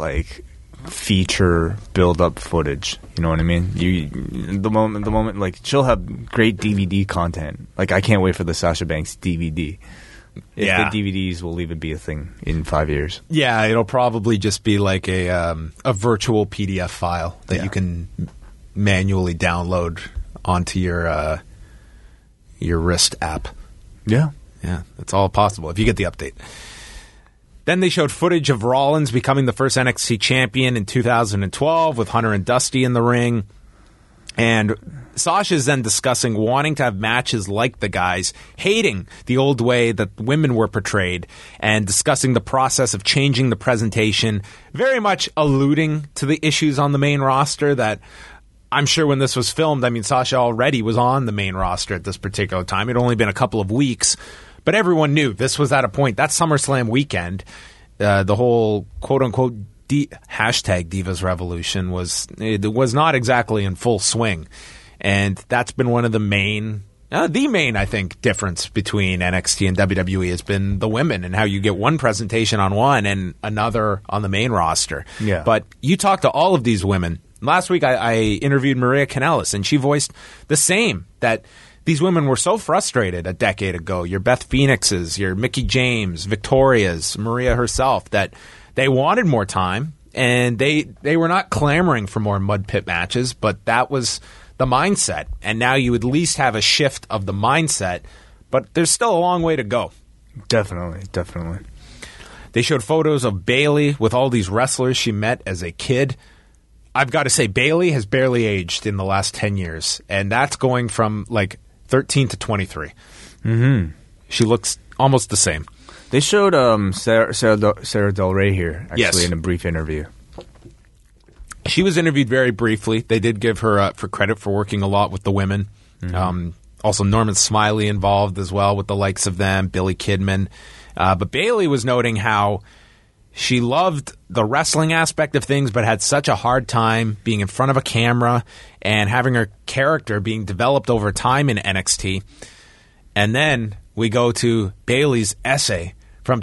feature build-up footage. You know what I mean? The moment, she'll have great DVD content. I can't wait for the Sasha Banks DVD. If the DVDs will even be a thing in 5 years. Yeah, it'll probably just be like a virtual PDF file that you can manually download onto your wrist app. Yeah. Yeah, it's all possible if you get the update. Then they showed footage of Rollins becoming the first NXT champion in 2012 with Hunter and Dusty in the ring. And Sasha's then discussing wanting to have matches like the guys, hating the old way that women were portrayed, and discussing the process of changing the presentation, very much alluding to the issues on the main roster that I'm sure when this was filmed, Sasha already was on the main roster at this particular time. It had only been a couple of weeks, but everyone knew this was at a point. That SummerSlam weekend, the whole quote-unquote hashtag Divas Revolution was not exactly in full swing. And that's been one of the main, I think, difference between NXT and WWE has been the women and how you get one presentation on one and another on the main roster. Yeah. But you talk to all of these women. Last week I interviewed Maria Kanellis, and she voiced the same, that these women were so frustrated a decade ago. Your Beth Phoenixes, your Mickie James, Victoria's, Maria herself, that they wanted more time, and they were not clamoring for more mud pit matches, but that was the mindset. And now you at least have a shift of the mindset, but there's still a long way to go. Definitely. They showed photos of Bayley with all these wrestlers she met as a kid. I've got to say, Bayley has barely aged in the last 10 years, and that's going from like 13 to 23. Mm-hmm. She looks almost the same. They showed Sarah Del Rey here, actually, in a brief interview. She was interviewed very briefly. They did give her for credit for working a lot with the women. Mm-hmm. Also, Norman Smiley involved as well with the likes of them, Billy Kidman. But Bayley was noting how she loved the wrestling aspect of things, but had such a hard time being in front of a camera and having her character being developed over time in NXT. And then we go to Bayley's essay from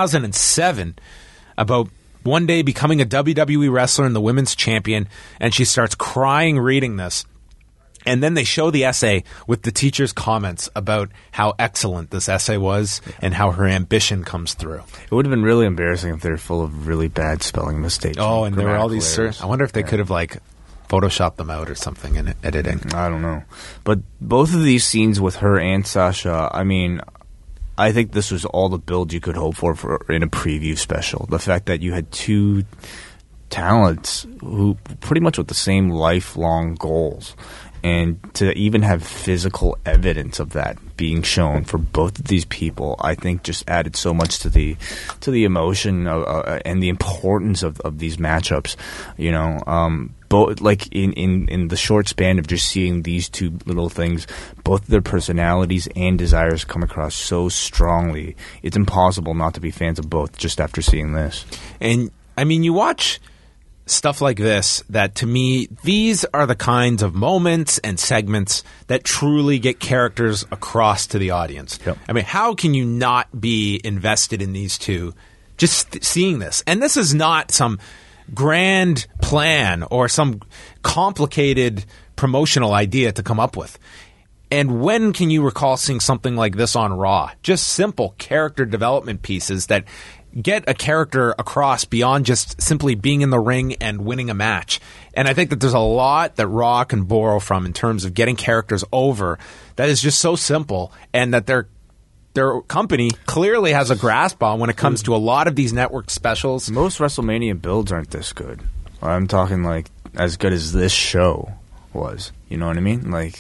2007 about one day becoming a WWE wrestler and the women's champion, and she starts crying reading this. And then they show the essay with the teacher's comments about how excellent this essay was and how her ambition comes through. It would have been really embarrassing if they're full of really bad spelling mistakes. Oh, and there were all these... I wonder if they could have, like, photoshopped them out or something in editing. I don't know. But both of these scenes with her and Sasha, I mean, I think this was all the build you could hope for in a preview special. The fact that you had two talents who pretty much with the same lifelong goals. And to even have physical evidence of that being shown for both of these people, I think just added so much to the emotion and the importance of these matchups. You know, both like in the short span of just seeing these two little things, both their personalities and desires come across so strongly. It's impossible not to be fans of both just after seeing this. And I mean, you watch stuff like this, that to me, these are the kinds of moments and segments that truly get characters across to the audience. Yep. I mean, how can you not be invested in these two just seeing this? And this is not some grand plan or some complicated promotional idea to come up with. And when can you recall seeing something like this on Raw? Just simple character development pieces that get a character across beyond just simply being in the ring and winning a match. And I think that there's a lot that Raw can borrow from in terms of getting characters over that is just so simple, and that their company clearly has a grasp on when it comes to a lot of these network specials. Most WrestleMania builds aren't this good. I'm talking like as good as this show was. You know what I mean? Like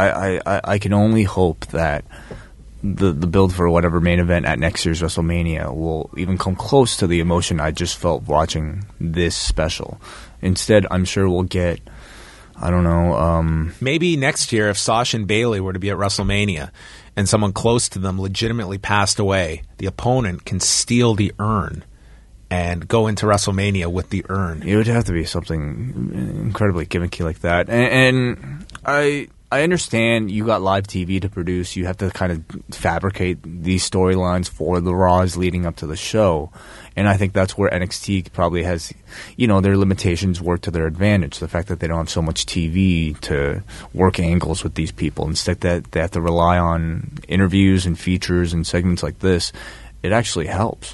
I can only hope that the build for whatever main event at next year's WrestleMania will even come close to the emotion I just felt watching this special. Instead, I'm sure we'll get, I don't know, maybe next year if Sasha and Bayley were to be at WrestleMania and someone close to them legitimately passed away, the opponent can steal the urn and go into WrestleMania with the urn. It would have to be something incredibly gimmicky like that. And I understand you got live TV to produce. You have to kind of fabricate these storylines for the Raws leading up to the show. And I think that's where NXT probably has, their limitations work to their advantage. The fact that they don't have so much TV to work angles with these people. Instead, that they have to rely on interviews and features and segments like this. It actually helps,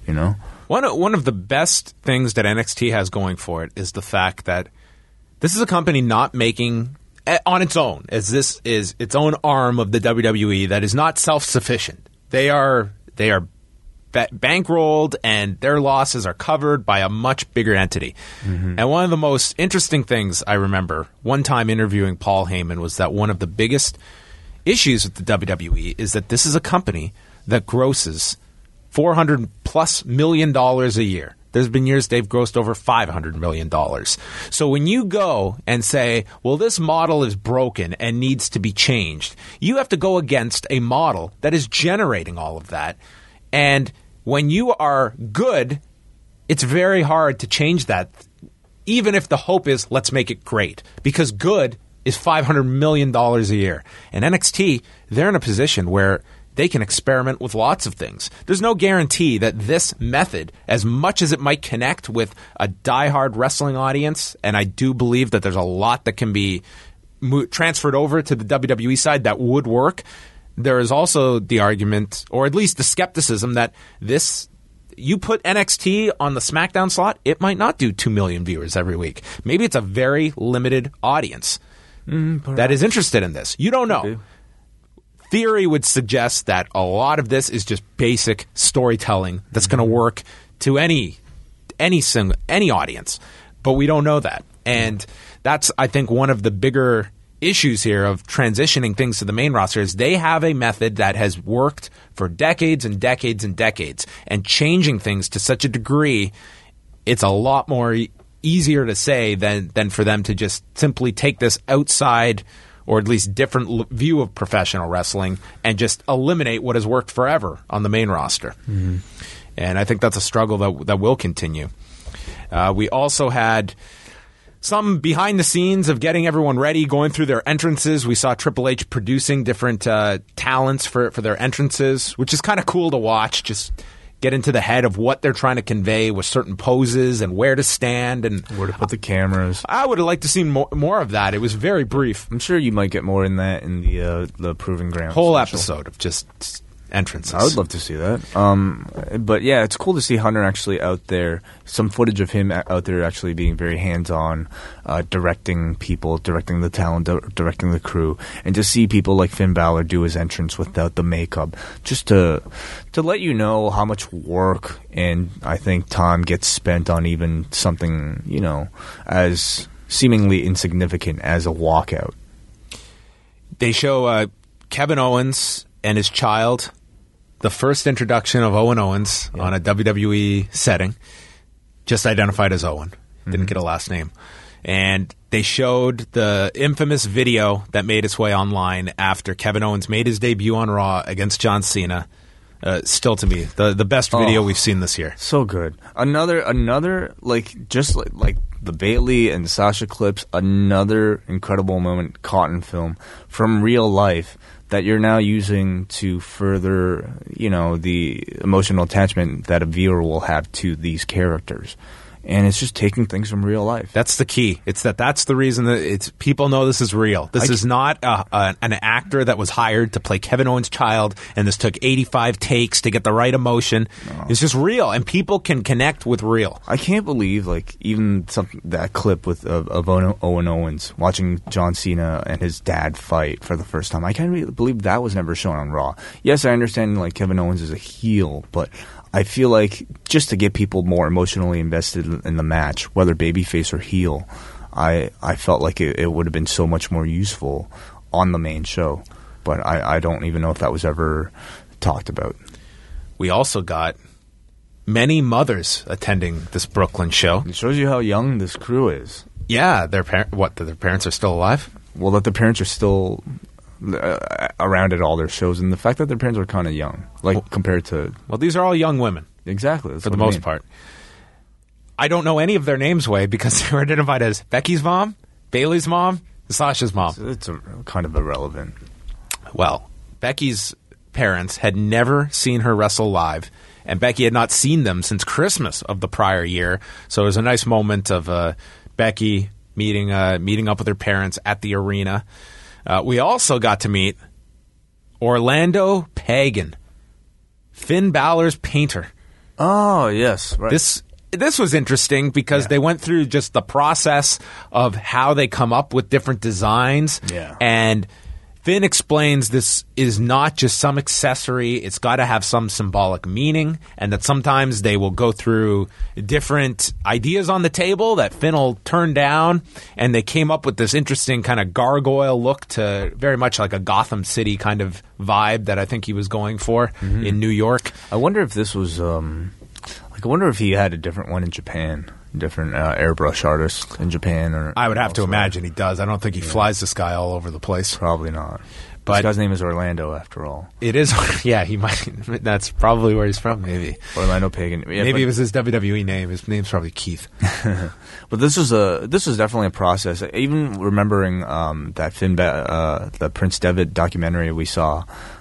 One of the best things that NXT has going for it is the fact that this is a company not making on its own, as this is its own arm of the WWE that is not self-sufficient. They are bankrolled, and their losses are covered by a much bigger entity. Mm-hmm. And one of the most interesting things I remember one time interviewing Paul Heyman was that one of the biggest issues with the WWE is that this is a company that grosses $400+ million a year. There's been years they've grossed over $500 million. So when you go and say, well, this model is broken and needs to be changed, you have to go against a model that is generating all of that. And when you are good, it's very hard to change that, even if the hope is, let's make it great. Because good is $500 million a year. And NXT, they're in a position where they can experiment with lots of things. There's no guarantee that this method, as much as it might connect with a diehard wrestling audience, and I do believe that there's a lot that can be transferred over to the WWE side that would work, there is also the argument, or at least the skepticism, that you put NXT on the SmackDown slot, it might not do 2 million viewers every week. Maybe it's a very limited audience that is interested in this. You don't know. Theory would suggest that a lot of this is just basic storytelling that's going to work to any audience, but we don't know that. And that's, I think, one of the bigger issues here of transitioning things to the main roster is they have a method that has worked for decades and decades and decades, and changing things to such a degree, it's a lot more easier to say than for them to just simply take this outside or at least different view of professional wrestling and just eliminate what has worked forever on the main roster. Mm-hmm. And I think that's a struggle that will continue. We also had some behind the scenes of getting everyone ready, going through their entrances. We saw Triple H producing different talents for their entrances, which is kind of cool to watch. Just get into the head of what they're trying to convey with certain poses and where to stand and where to put the cameras. I would have liked to see more of that. It was very brief. I'm sure you might get more in that in the Proving Ground whole special. Episode of just entrances. I would love to see that. But yeah, it's cool to see Hunter actually out there. Some footage of him out there actually being very hands-on, directing people, directing the talent, directing the crew, and to see people like Finn Balor do his entrance without the makeup, just to let you know how much work and I think time gets spent on even something, you know, as seemingly insignificant as a walkout. They show Kevin Owens and his child, the first introduction of Owen Owens on a WWE setting, just identified as Owen. Didn't get a last name. And they showed the infamous video that made its way online after Kevin Owens made his debut on Raw against John Cena. Still to me, the best video we've seen this year. So good. Another like just like the Bayley and Sasha clips, another incredible moment caught in film from real life that you're now using to further, you know, the emotional attachment that a viewer will have to these characters. And it's just taking things from real life. That's the key. That's the reason that people know this is real. This is not an actor that was hired to play Kevin Owens' child, and this took 85 takes to get the right emotion. No. It's just real, and people can connect with real. I can't believe, like, even that clip of Owen Owens watching John Cena and his dad fight for the first time. I can't really believe that was never shown on Raw. Yes, I understand, like, Kevin Owens is a heel, but I feel like just to get people more emotionally invested in the match, whether babyface or heel, I felt like it would have been so much more useful on the main show. But I don't even know if that was ever talked about. We also got many mothers attending this Brooklyn show. It shows you how young this crew is. Yeah, their parents are still alive? Well, that their parents are still around at all their shows, and the fact that their parents are kind of young, like compared to... Well, these are all young women. Exactly. For the most part. I don't know any of their names, because they were identified as Becky's mom, Bayley's mom, and Sasha's mom. It's kind of irrelevant. Well, Becky's parents had never seen her wrestle live, and Becky had not seen them since Christmas of the prior year, so it was a nice moment of Becky meeting up with her parents at the arena. We also got to meet Orlando Pagan, Finn Balor's painter. Oh, yes. Right. This was interesting because they went through just the process of how they come up with different designs. Yeah. And Finn explains this is not just some accessory. It's got to have some symbolic meaning, and that sometimes they will go through different ideas on the table that Finn will turn down, and they came up with this interesting kind of gargoyle look to very much like a Gotham City kind of vibe that I think he was going for in New York. I wonder if this was I wonder if he had a different one in Japan. Different airbrush artist in Japan, or I would have to imagine he does. I don't think he flies this guy all over the place. Probably not. But this guy's name is Orlando, after all. It is. Yeah, he might. That's probably where he's from. Maybe Orlando Pagan. Yeah, maybe it was his WWE name. His name's probably Keith. But this was definitely a process. Even remembering that the Prince Devitt documentary we saw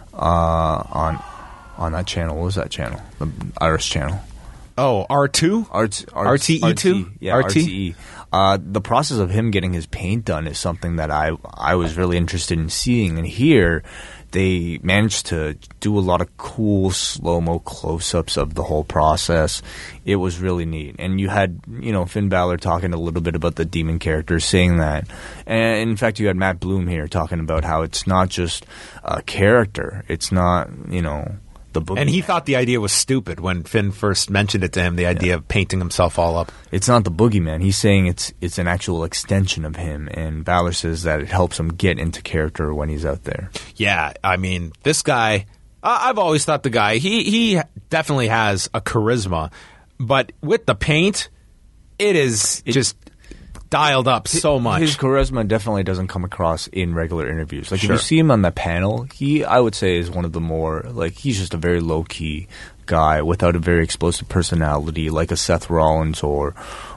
on that channel. What was that channel? The Irish channel. Oh, R2? RTE2? Yeah, RTE. The process of him getting his paint done is something that I was really interested in seeing. And here, they managed to do a lot of cool slow-mo close-ups of the whole process. It was really neat. And you had, Finn Balor talking a little bit about the demon character, saying that. And in fact, you had Matt Bloom here talking about how it's not just a character. It's not, the boogeyman. And he thought the idea was stupid when Finn first mentioned it to him, the idea of painting himself all up. It's not the boogeyman. He's saying it's an actual extension of him, and Balor says that it helps him get into character when he's out there. Yeah, I mean, this guy, I've always thought the guy, he definitely has a charisma, but with the paint, it is just dialed up so much. His charisma definitely doesn't come across in regular interviews. Like, Sure. if you see him on the panel, I would say, is one of the more, like, he's just a very low-key guy without a very explosive personality, like a Seth Rollins or,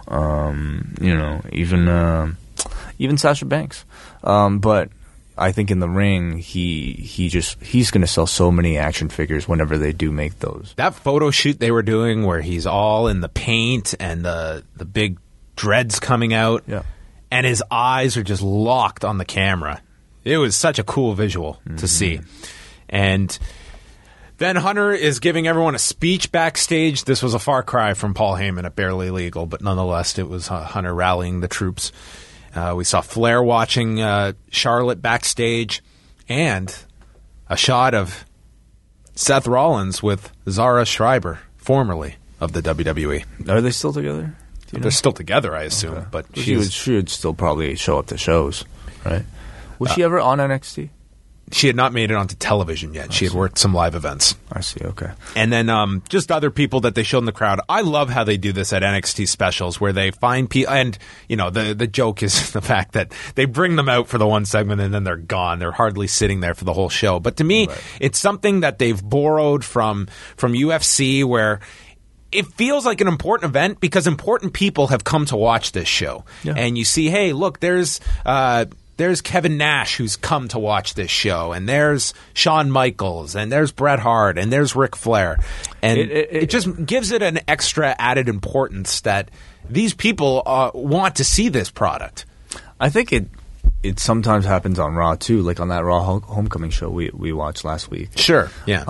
even Sasha Banks. But I think in the ring, he's going to sell so many action figures whenever they do make those. That photo shoot they were doing where he's all in the paint and the big dreads coming out, and his eyes are just locked on the camera. It was such a cool visual to see. And then Hunter is giving everyone a speech backstage. This was a far cry from Paul Heyman at Barely Legal, but nonetheless, it was Hunter rallying the troops. We saw Flair watching Charlotte backstage, and a shot of Seth Rollins with Zara Schreiber, formerly of the WWE. Are they still together? They're still together, I assume. But she would still probably show up to shows, right? Was she ever on NXT? She had not made it onto television yet. She had worked some live events. I see, okay. And then just other people that they showed in the crowd. I love how they do this at NXT specials where they find people. And, the joke is the fact that they bring them out for the one segment and then they're gone. They're hardly sitting there for the whole show. But to me, it's something that they've borrowed from UFC where it feels like an important event because important people have come to watch this show. Yeah. And you see, hey, look, there's Kevin Nash who's come to watch this show, and there's Shawn Michaels, and there's Bret Hart, and there's Ric Flair. And it just gives it an extra added importance that these people want to see this product. I think it sometimes happens on Raw, too, like on that Raw Homecoming show we watched last week. Sure, yeah.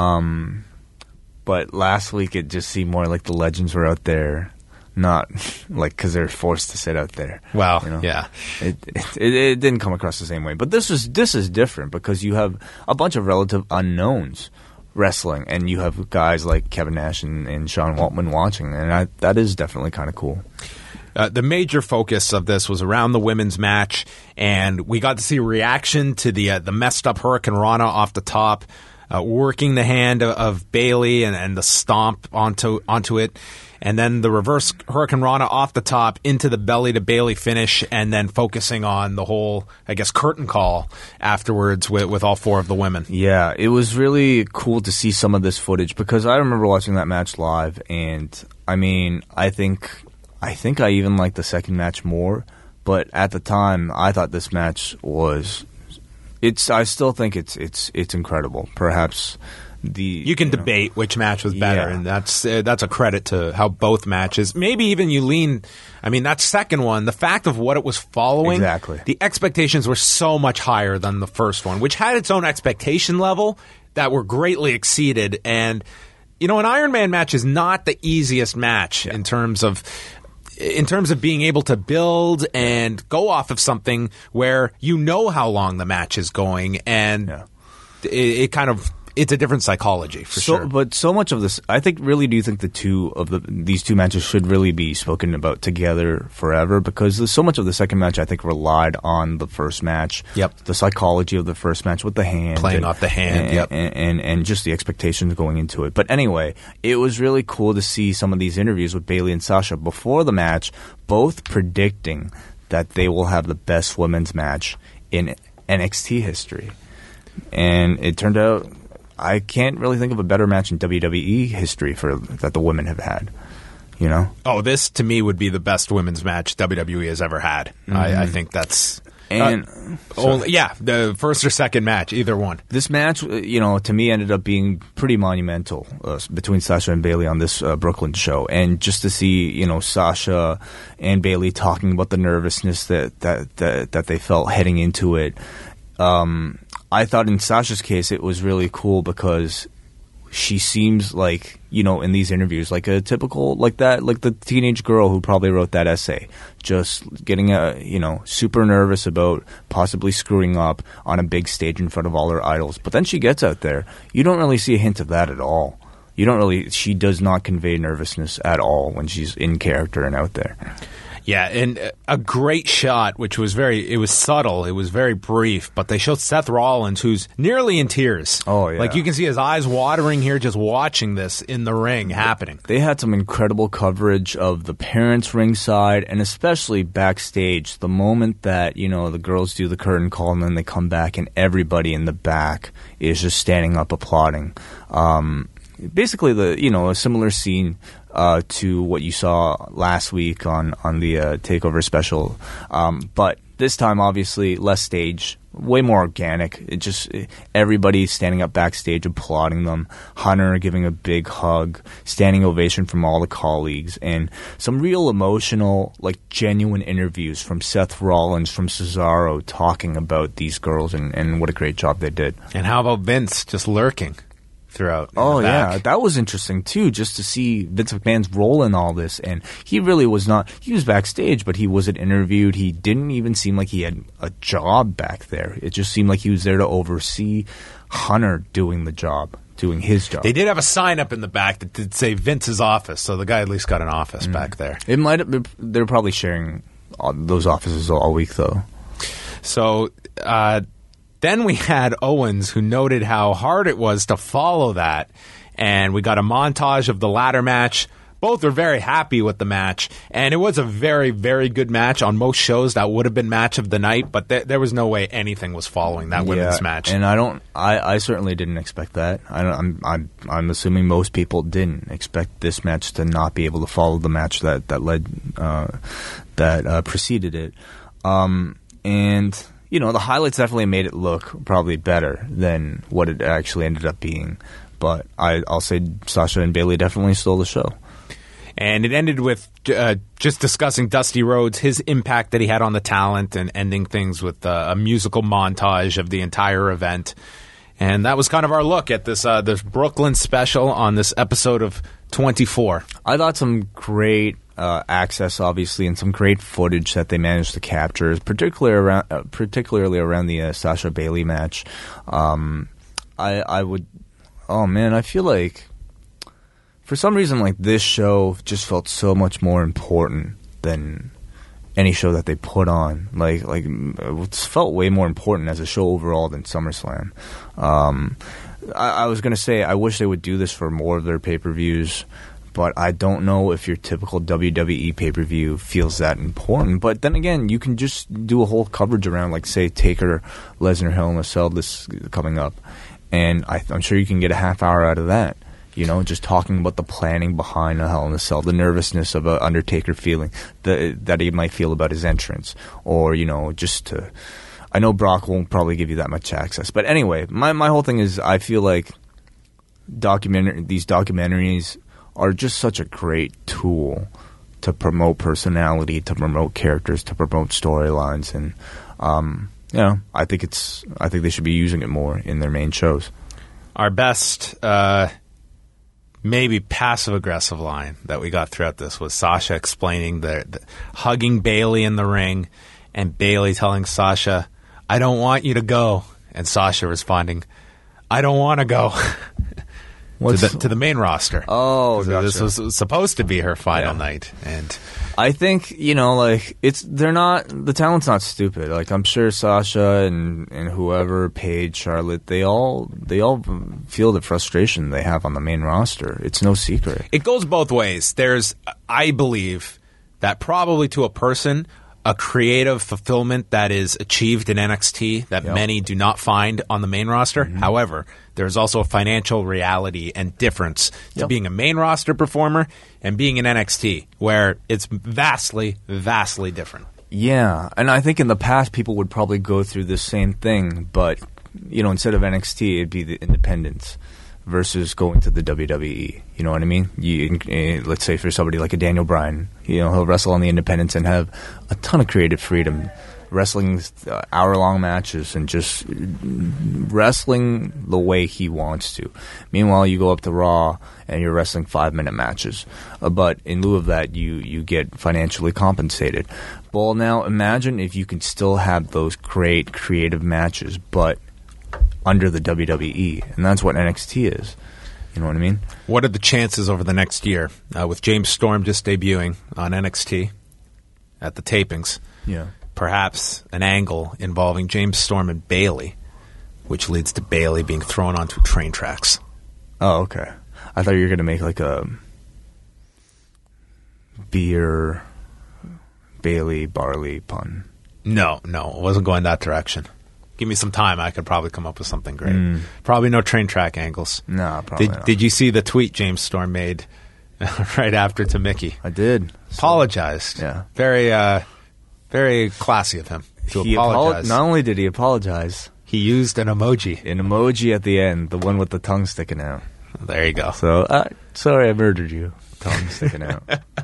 But last week it just seemed more like the legends were out there, not like because they're forced to sit out there. Well, yeah. It didn't come across the same way. But this is different because you have a bunch of relative unknowns wrestling, and you have guys like Kevin Nash and Sean Waltman watching, and that is definitely kind of cool. The major focus of this was around the women's match, and we got to see a reaction to the messed up Hurricane Rana off the top. Working the hand of Bayley and the stomp onto it, and then the reverse Hurricane Rana off the top into the belly to Bayley finish, and then focusing on the whole, I guess, curtain call afterwards with all four of the women. Yeah, it was really cool to see some of this footage because I remember watching that match live, and I mean, I think I even liked the second match more, but at the time, I thought this match was. I still think it's incredible. Perhaps you can debate which match was better, and that's a credit to how both matches. Maybe even you lean. I mean, that second one, the fact of what it was following, exactly. The expectations were so much higher than the first one, which had its own expectation level that were greatly exceeded. And an Iron Man match is not the easiest match in terms of being able to build and go off of something where you know how long the match is going, and it's a different psychology for sure. But so much of this, I think, really do think these two matches should really be spoken about together forever because so much of the second match I think relied on the first match. Yep. The psychology of the first match with the hand. Playing off the hand, and just the expectations going into it. But anyway, it was really cool to see some of these interviews with Bayley and Sasha before the match, both predicting that they will have the best women's match in NXT history. And it turned out I can't really think of a better match in WWE history that the women have had. Oh, this to me would be the best women's match WWE has ever had. Mm-hmm. I think that's the first or second match, either one. This match, to me ended up being pretty monumental between Sasha and Bayley on this Brooklyn show, and just to see Sasha and Bayley talking about the nervousness that they felt heading into it. I thought in Sasha's case it was really cool because she seems like, in these interviews, like a typical, like the teenage girl who probably wrote that essay, just getting super nervous about possibly screwing up on a big stage in front of all her idols. But then she gets out there. You don't really see a hint of that at all. She does not convey nervousness at all when she's in character and out there. Yeah, and a great shot, which was it was subtle, it was very brief, but they showed Seth Rollins, who's nearly in tears. Oh, yeah. Like, you can see his eyes watering here just watching this in the ring happening. They had some incredible coverage of the parents ringside, and especially backstage. The moment that, the girls do the curtain call and then they come back and everybody in the back is just standing up applauding. Basically, a similar scene to what you saw last week on the TakeOver special, but this time obviously less stage, way more organic. It just everybody standing up backstage applauding them. Hunter giving a big hug, standing ovation from all the colleagues, and some real emotional, genuine interviews from Seth Rollins, from Cesaro, talking about these girls and what a great job they did. And how about Vince just lurking throughout? Oh, yeah. That was interesting, too, just to see Vince McMahon's role in all this. And he really was not... He was backstage, but he wasn't interviewed. He didn't even seem like he had a job back there. It just seemed like he was there to oversee Hunter doing the job, doing his job. They did have a sign up in the back that did say Vince's office, so the guy at least got an office back there. It might have been... They're probably sharing those offices all week, though. So... Then we had Owens, who noted how hard it was to follow that, and we got a montage of the ladder match. Both are very happy with the match, and it was a very, very good match. On most shows, that would have been match of the night, but there was no way anything was following that women's match. And I certainly didn't expect that. I'm assuming most people didn't expect this match to not be able to follow the match that preceded it, and. The highlights definitely made it look probably better than what it actually ended up being. But I'll say Sasha and Bayley definitely stole the show. And it ended with just discussing Dusty Rhodes, his impact that he had on the talent, and ending things with a musical montage of the entire event. And that was kind of our look at this Brooklyn special on this episode of 24. I thought some great access, obviously, and some great footage that they managed to capture, particularly around the Sasha Bayley match. I feel like for some reason, this show just felt so much more important than any show that they put on. It felt way more important as a show overall than SummerSlam. I was going to say I wish they would do this for more of their pay-per-views, but I don't know if your typical WWE pay-per-view feels that important. But then again, you can just do a whole coverage around, say, Taker, Lesnar, Hell in a Cell this coming up. And I'm sure you can get a half hour out of that. Just talking about the planning behind a Hell in a Cell, the nervousness of an Undertaker feeling that he might feel about his entrance. Or, just to... I know Brock won't probably give you that much access. But anyway, my whole thing is I feel like these documentaries are just such a great tool to promote personality, to promote characters, to promote storylines, and I think they should be using it more in their main shows. Our best, maybe passive aggressive line that we got throughout this was Sasha explaining the hugging Bayley in the ring, and Bayley telling Sasha, "I don't want you to go," and Sasha responding, "I don't want to go." To the main roster. Oh, gotcha. This was supposed to be her final night, and I think they're not, the talent's not stupid. I'm sure Sasha and whoever, Paige, Charlotte, they all feel the frustration they have on the main roster. It's no secret. It goes both ways. I believe that probably to a person, a creative fulfillment that is achieved in NXT that many do not find on the main roster. Mm-hmm. However, there's also a financial reality and difference to being a main roster performer and being in NXT, where it's vastly, vastly different. Yeah, and I think in the past people would probably go through the same thing, but instead of NXT, it'd be the independents versus going to the WWE. You know what I mean? Let's say for somebody like a Daniel Bryan, he'll wrestle on the independents and have a ton of creative freedom, wrestling hour-long matches and just wrestling the way he wants to. Meanwhile, you go up to Raw and you're wrestling 5-minute matches. But in lieu of that, you get financially compensated. Well, now imagine if you can still have those great creative matches, but under the WWE, and that's what NXT is. You know what I mean? What are the chances over the next year with James Storm just debuting on NXT at the tapings? Yeah. Perhaps an angle involving James Storm and Bayley, which leads to Bayley being thrown onto train tracks. Oh, okay. I thought you were going to make like a beer Bailey barley pun. No, it wasn't going that direction. Give me some time, I could probably come up with something great. Probably no train track angles. No, probably not. Did you see the tweet James Storm made right after to Mickey? I did. Apologized. Yeah. Very classy of him to apologize. Not only did he apologize, he used an emoji. An emoji at the end, the one with the tongue sticking out. There you go. So, sorry I murdered you. Tongue sticking out.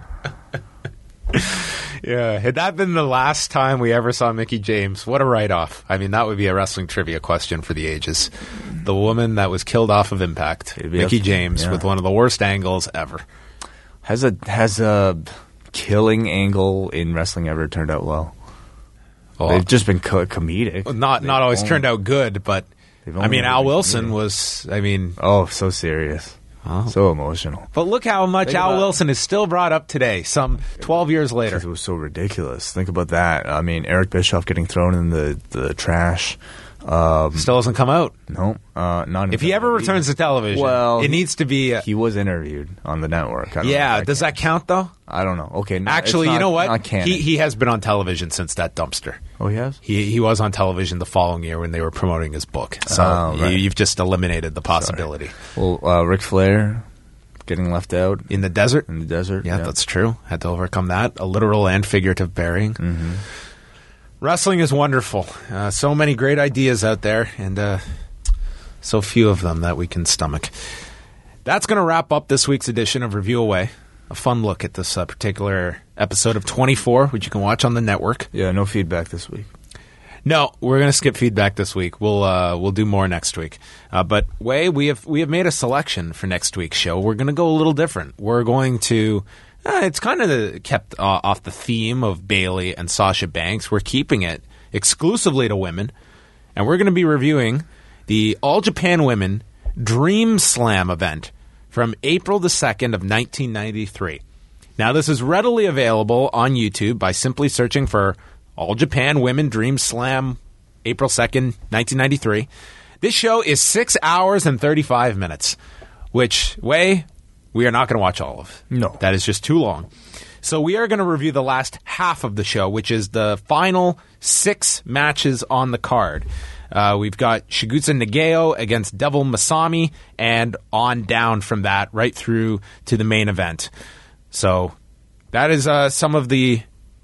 Yeah, had that been the last time we ever saw Mickie James, what a write-off. I mean, that would be a wrestling trivia question for the ages. The woman that was killed off of Impact, Mickie James, with one of the worst angles ever. Has a killing angle in wrestling ever turned out well? They've just been comedic. Not always turned out good, but I mean, Al Wilson was, oh, so serious. Oh. So emotional. But look how much Al Wilson is still brought up today, some 12 years later. It was so ridiculous. Think about that. I mean, Eric Bischoff getting thrown in the trash. Still hasn't come out. No, not. If he ever returns to television, well, it needs to be. He was interviewed on the network. Does that count though? I don't know. Okay, no, actually, you know what? Not canon. He has been on television since that dumpster. Oh, he has. He was on television the following year when they were promoting his book. So you've just eliminated the possibility. Sorry. Well, Ric Flair getting left out in the desert. Yeah, that's true. Had to overcome that, a literal and figurative burying. Mm-hmm. Wrestling is wonderful. So many great ideas out there, and so few of them that we can stomach. That's going to wrap up this week's edition of Review Away. A fun look at this particular episode of 24, which you can watch on the network. Yeah, no feedback this week. No, we're going to skip feedback this week. We'll do more next week. But we have made a selection for next week's show. We're going to go a little different. We're going to. It's kind of kept off the theme of Bayley and Sasha Banks. We're keeping it exclusively to women, and we're going to be reviewing the All Japan Women Dream Slam event from April the 2nd of 1993. Now, this is readily available on YouTube by simply searching for All Japan Women Dream Slam April 2nd, 1993. This show is 6 hours and 35 minutes, which, we are not going to watch all of. No. That is just too long. So we are going to review the last half of the show, which is the final 6 matches on the card. We've got Shigutsu Nagao against Devil Masami, and on down from that right through to the main event. So that is some of the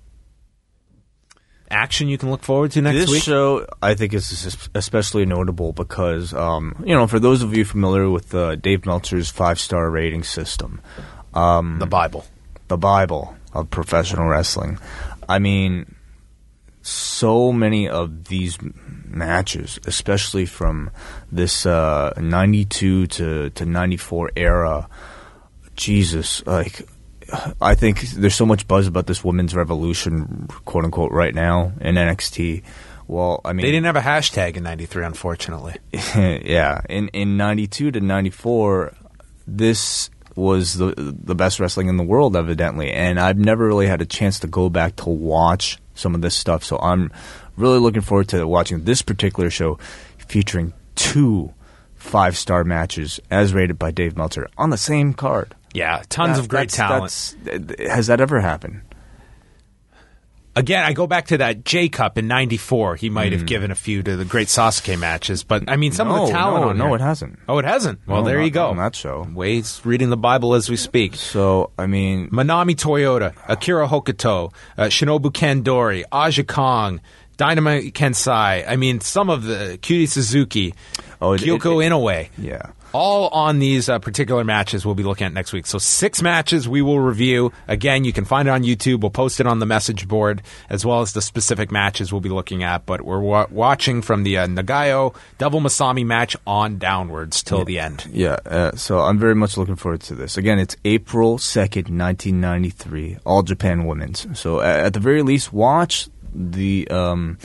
action you can look forward to next week. This show, I think, is especially notable because, for those of you familiar with Dave Meltzer's 5-star rating system, the Bible of professional wrestling. I mean, so many of these matches, especially from this 92 to 94 era, Jesus, I think there's so much buzz about this women's revolution, quote unquote, right now in NXT. Well, I mean, they didn't have a hashtag in 93, unfortunately. Yeah, in 92 to 94, this was the best wrestling in the world, evidently, and I've never really had a chance to go back to watch some of this stuff. So I'm really looking forward to watching this particular show featuring 2 5-star matches as rated by Dave Meltzer on the same card. Yeah, tons of great talent. Has that ever happened? Again, I go back to that J-Cup in 94. He might have given a few to the great Sasuke matches, but I mean, some of the talent No, it hasn't. Oh, it hasn't? Well, there you go. On that show. Wade's reading the Bible as we speak. So, I mean... Manami Toyota, Akira Hokuto, Shinobu Kandori, Aja Kong, Dynamite Kensai. I mean, some of the Cutie Suzuki, Kyoko Inoue. Yeah. All on these particular matches we'll be looking at next week. So 6 matches we will review. Again, you can find it on YouTube. We'll post it on the message board, as well as the specific matches we'll be looking at. But we're watching from the Nagayo Devil Masami match on downwards till the end. Yeah, so I'm very much looking forward to this. Again, it's April 2nd, 1993, All Japan Women's. So at the very least, watch the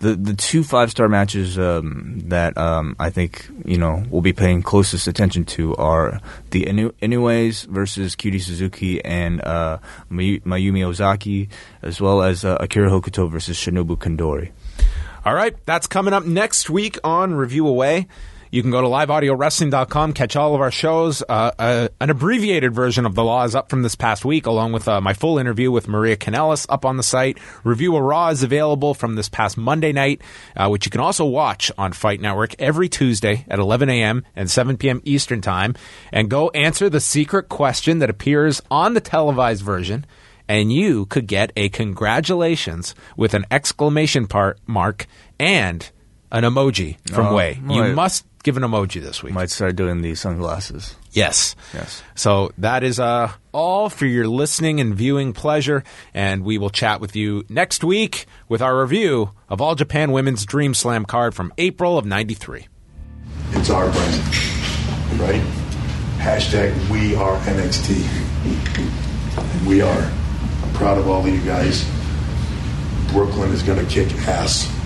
the 2 5-star matches that I think we'll be paying closest attention to are the Inoues versus Cutie Suzuki and Mayumi Ozaki, as well as Akira Hokuto versus Shinobu Kandori. All right, that's coming up next week on Review Away. You can go to liveaudiowrestling.com, catch all of our shows. An abbreviated version of The Law is up from this past week, along with my full interview with Maria Kanellis up on the site. Review of Raw is available from this past Monday night, which you can also watch on Fight Network every Tuesday at 11 a.m. and 7 p.m. Eastern Time. And go answer the secret question that appears on the televised version, and you could get a congratulations with an exclamation mark and an emoji from Way. You must give an emoji this week. Might start doing the sunglasses. Yes. So that is all for your listening and viewing pleasure, and we will chat with you next week with our review of All Japan Women's Dream Slam card from April of '93. It's our brand, right? Hashtag we are NXT. And we are. I'm proud of all of you guys. Brooklyn is going to kick ass.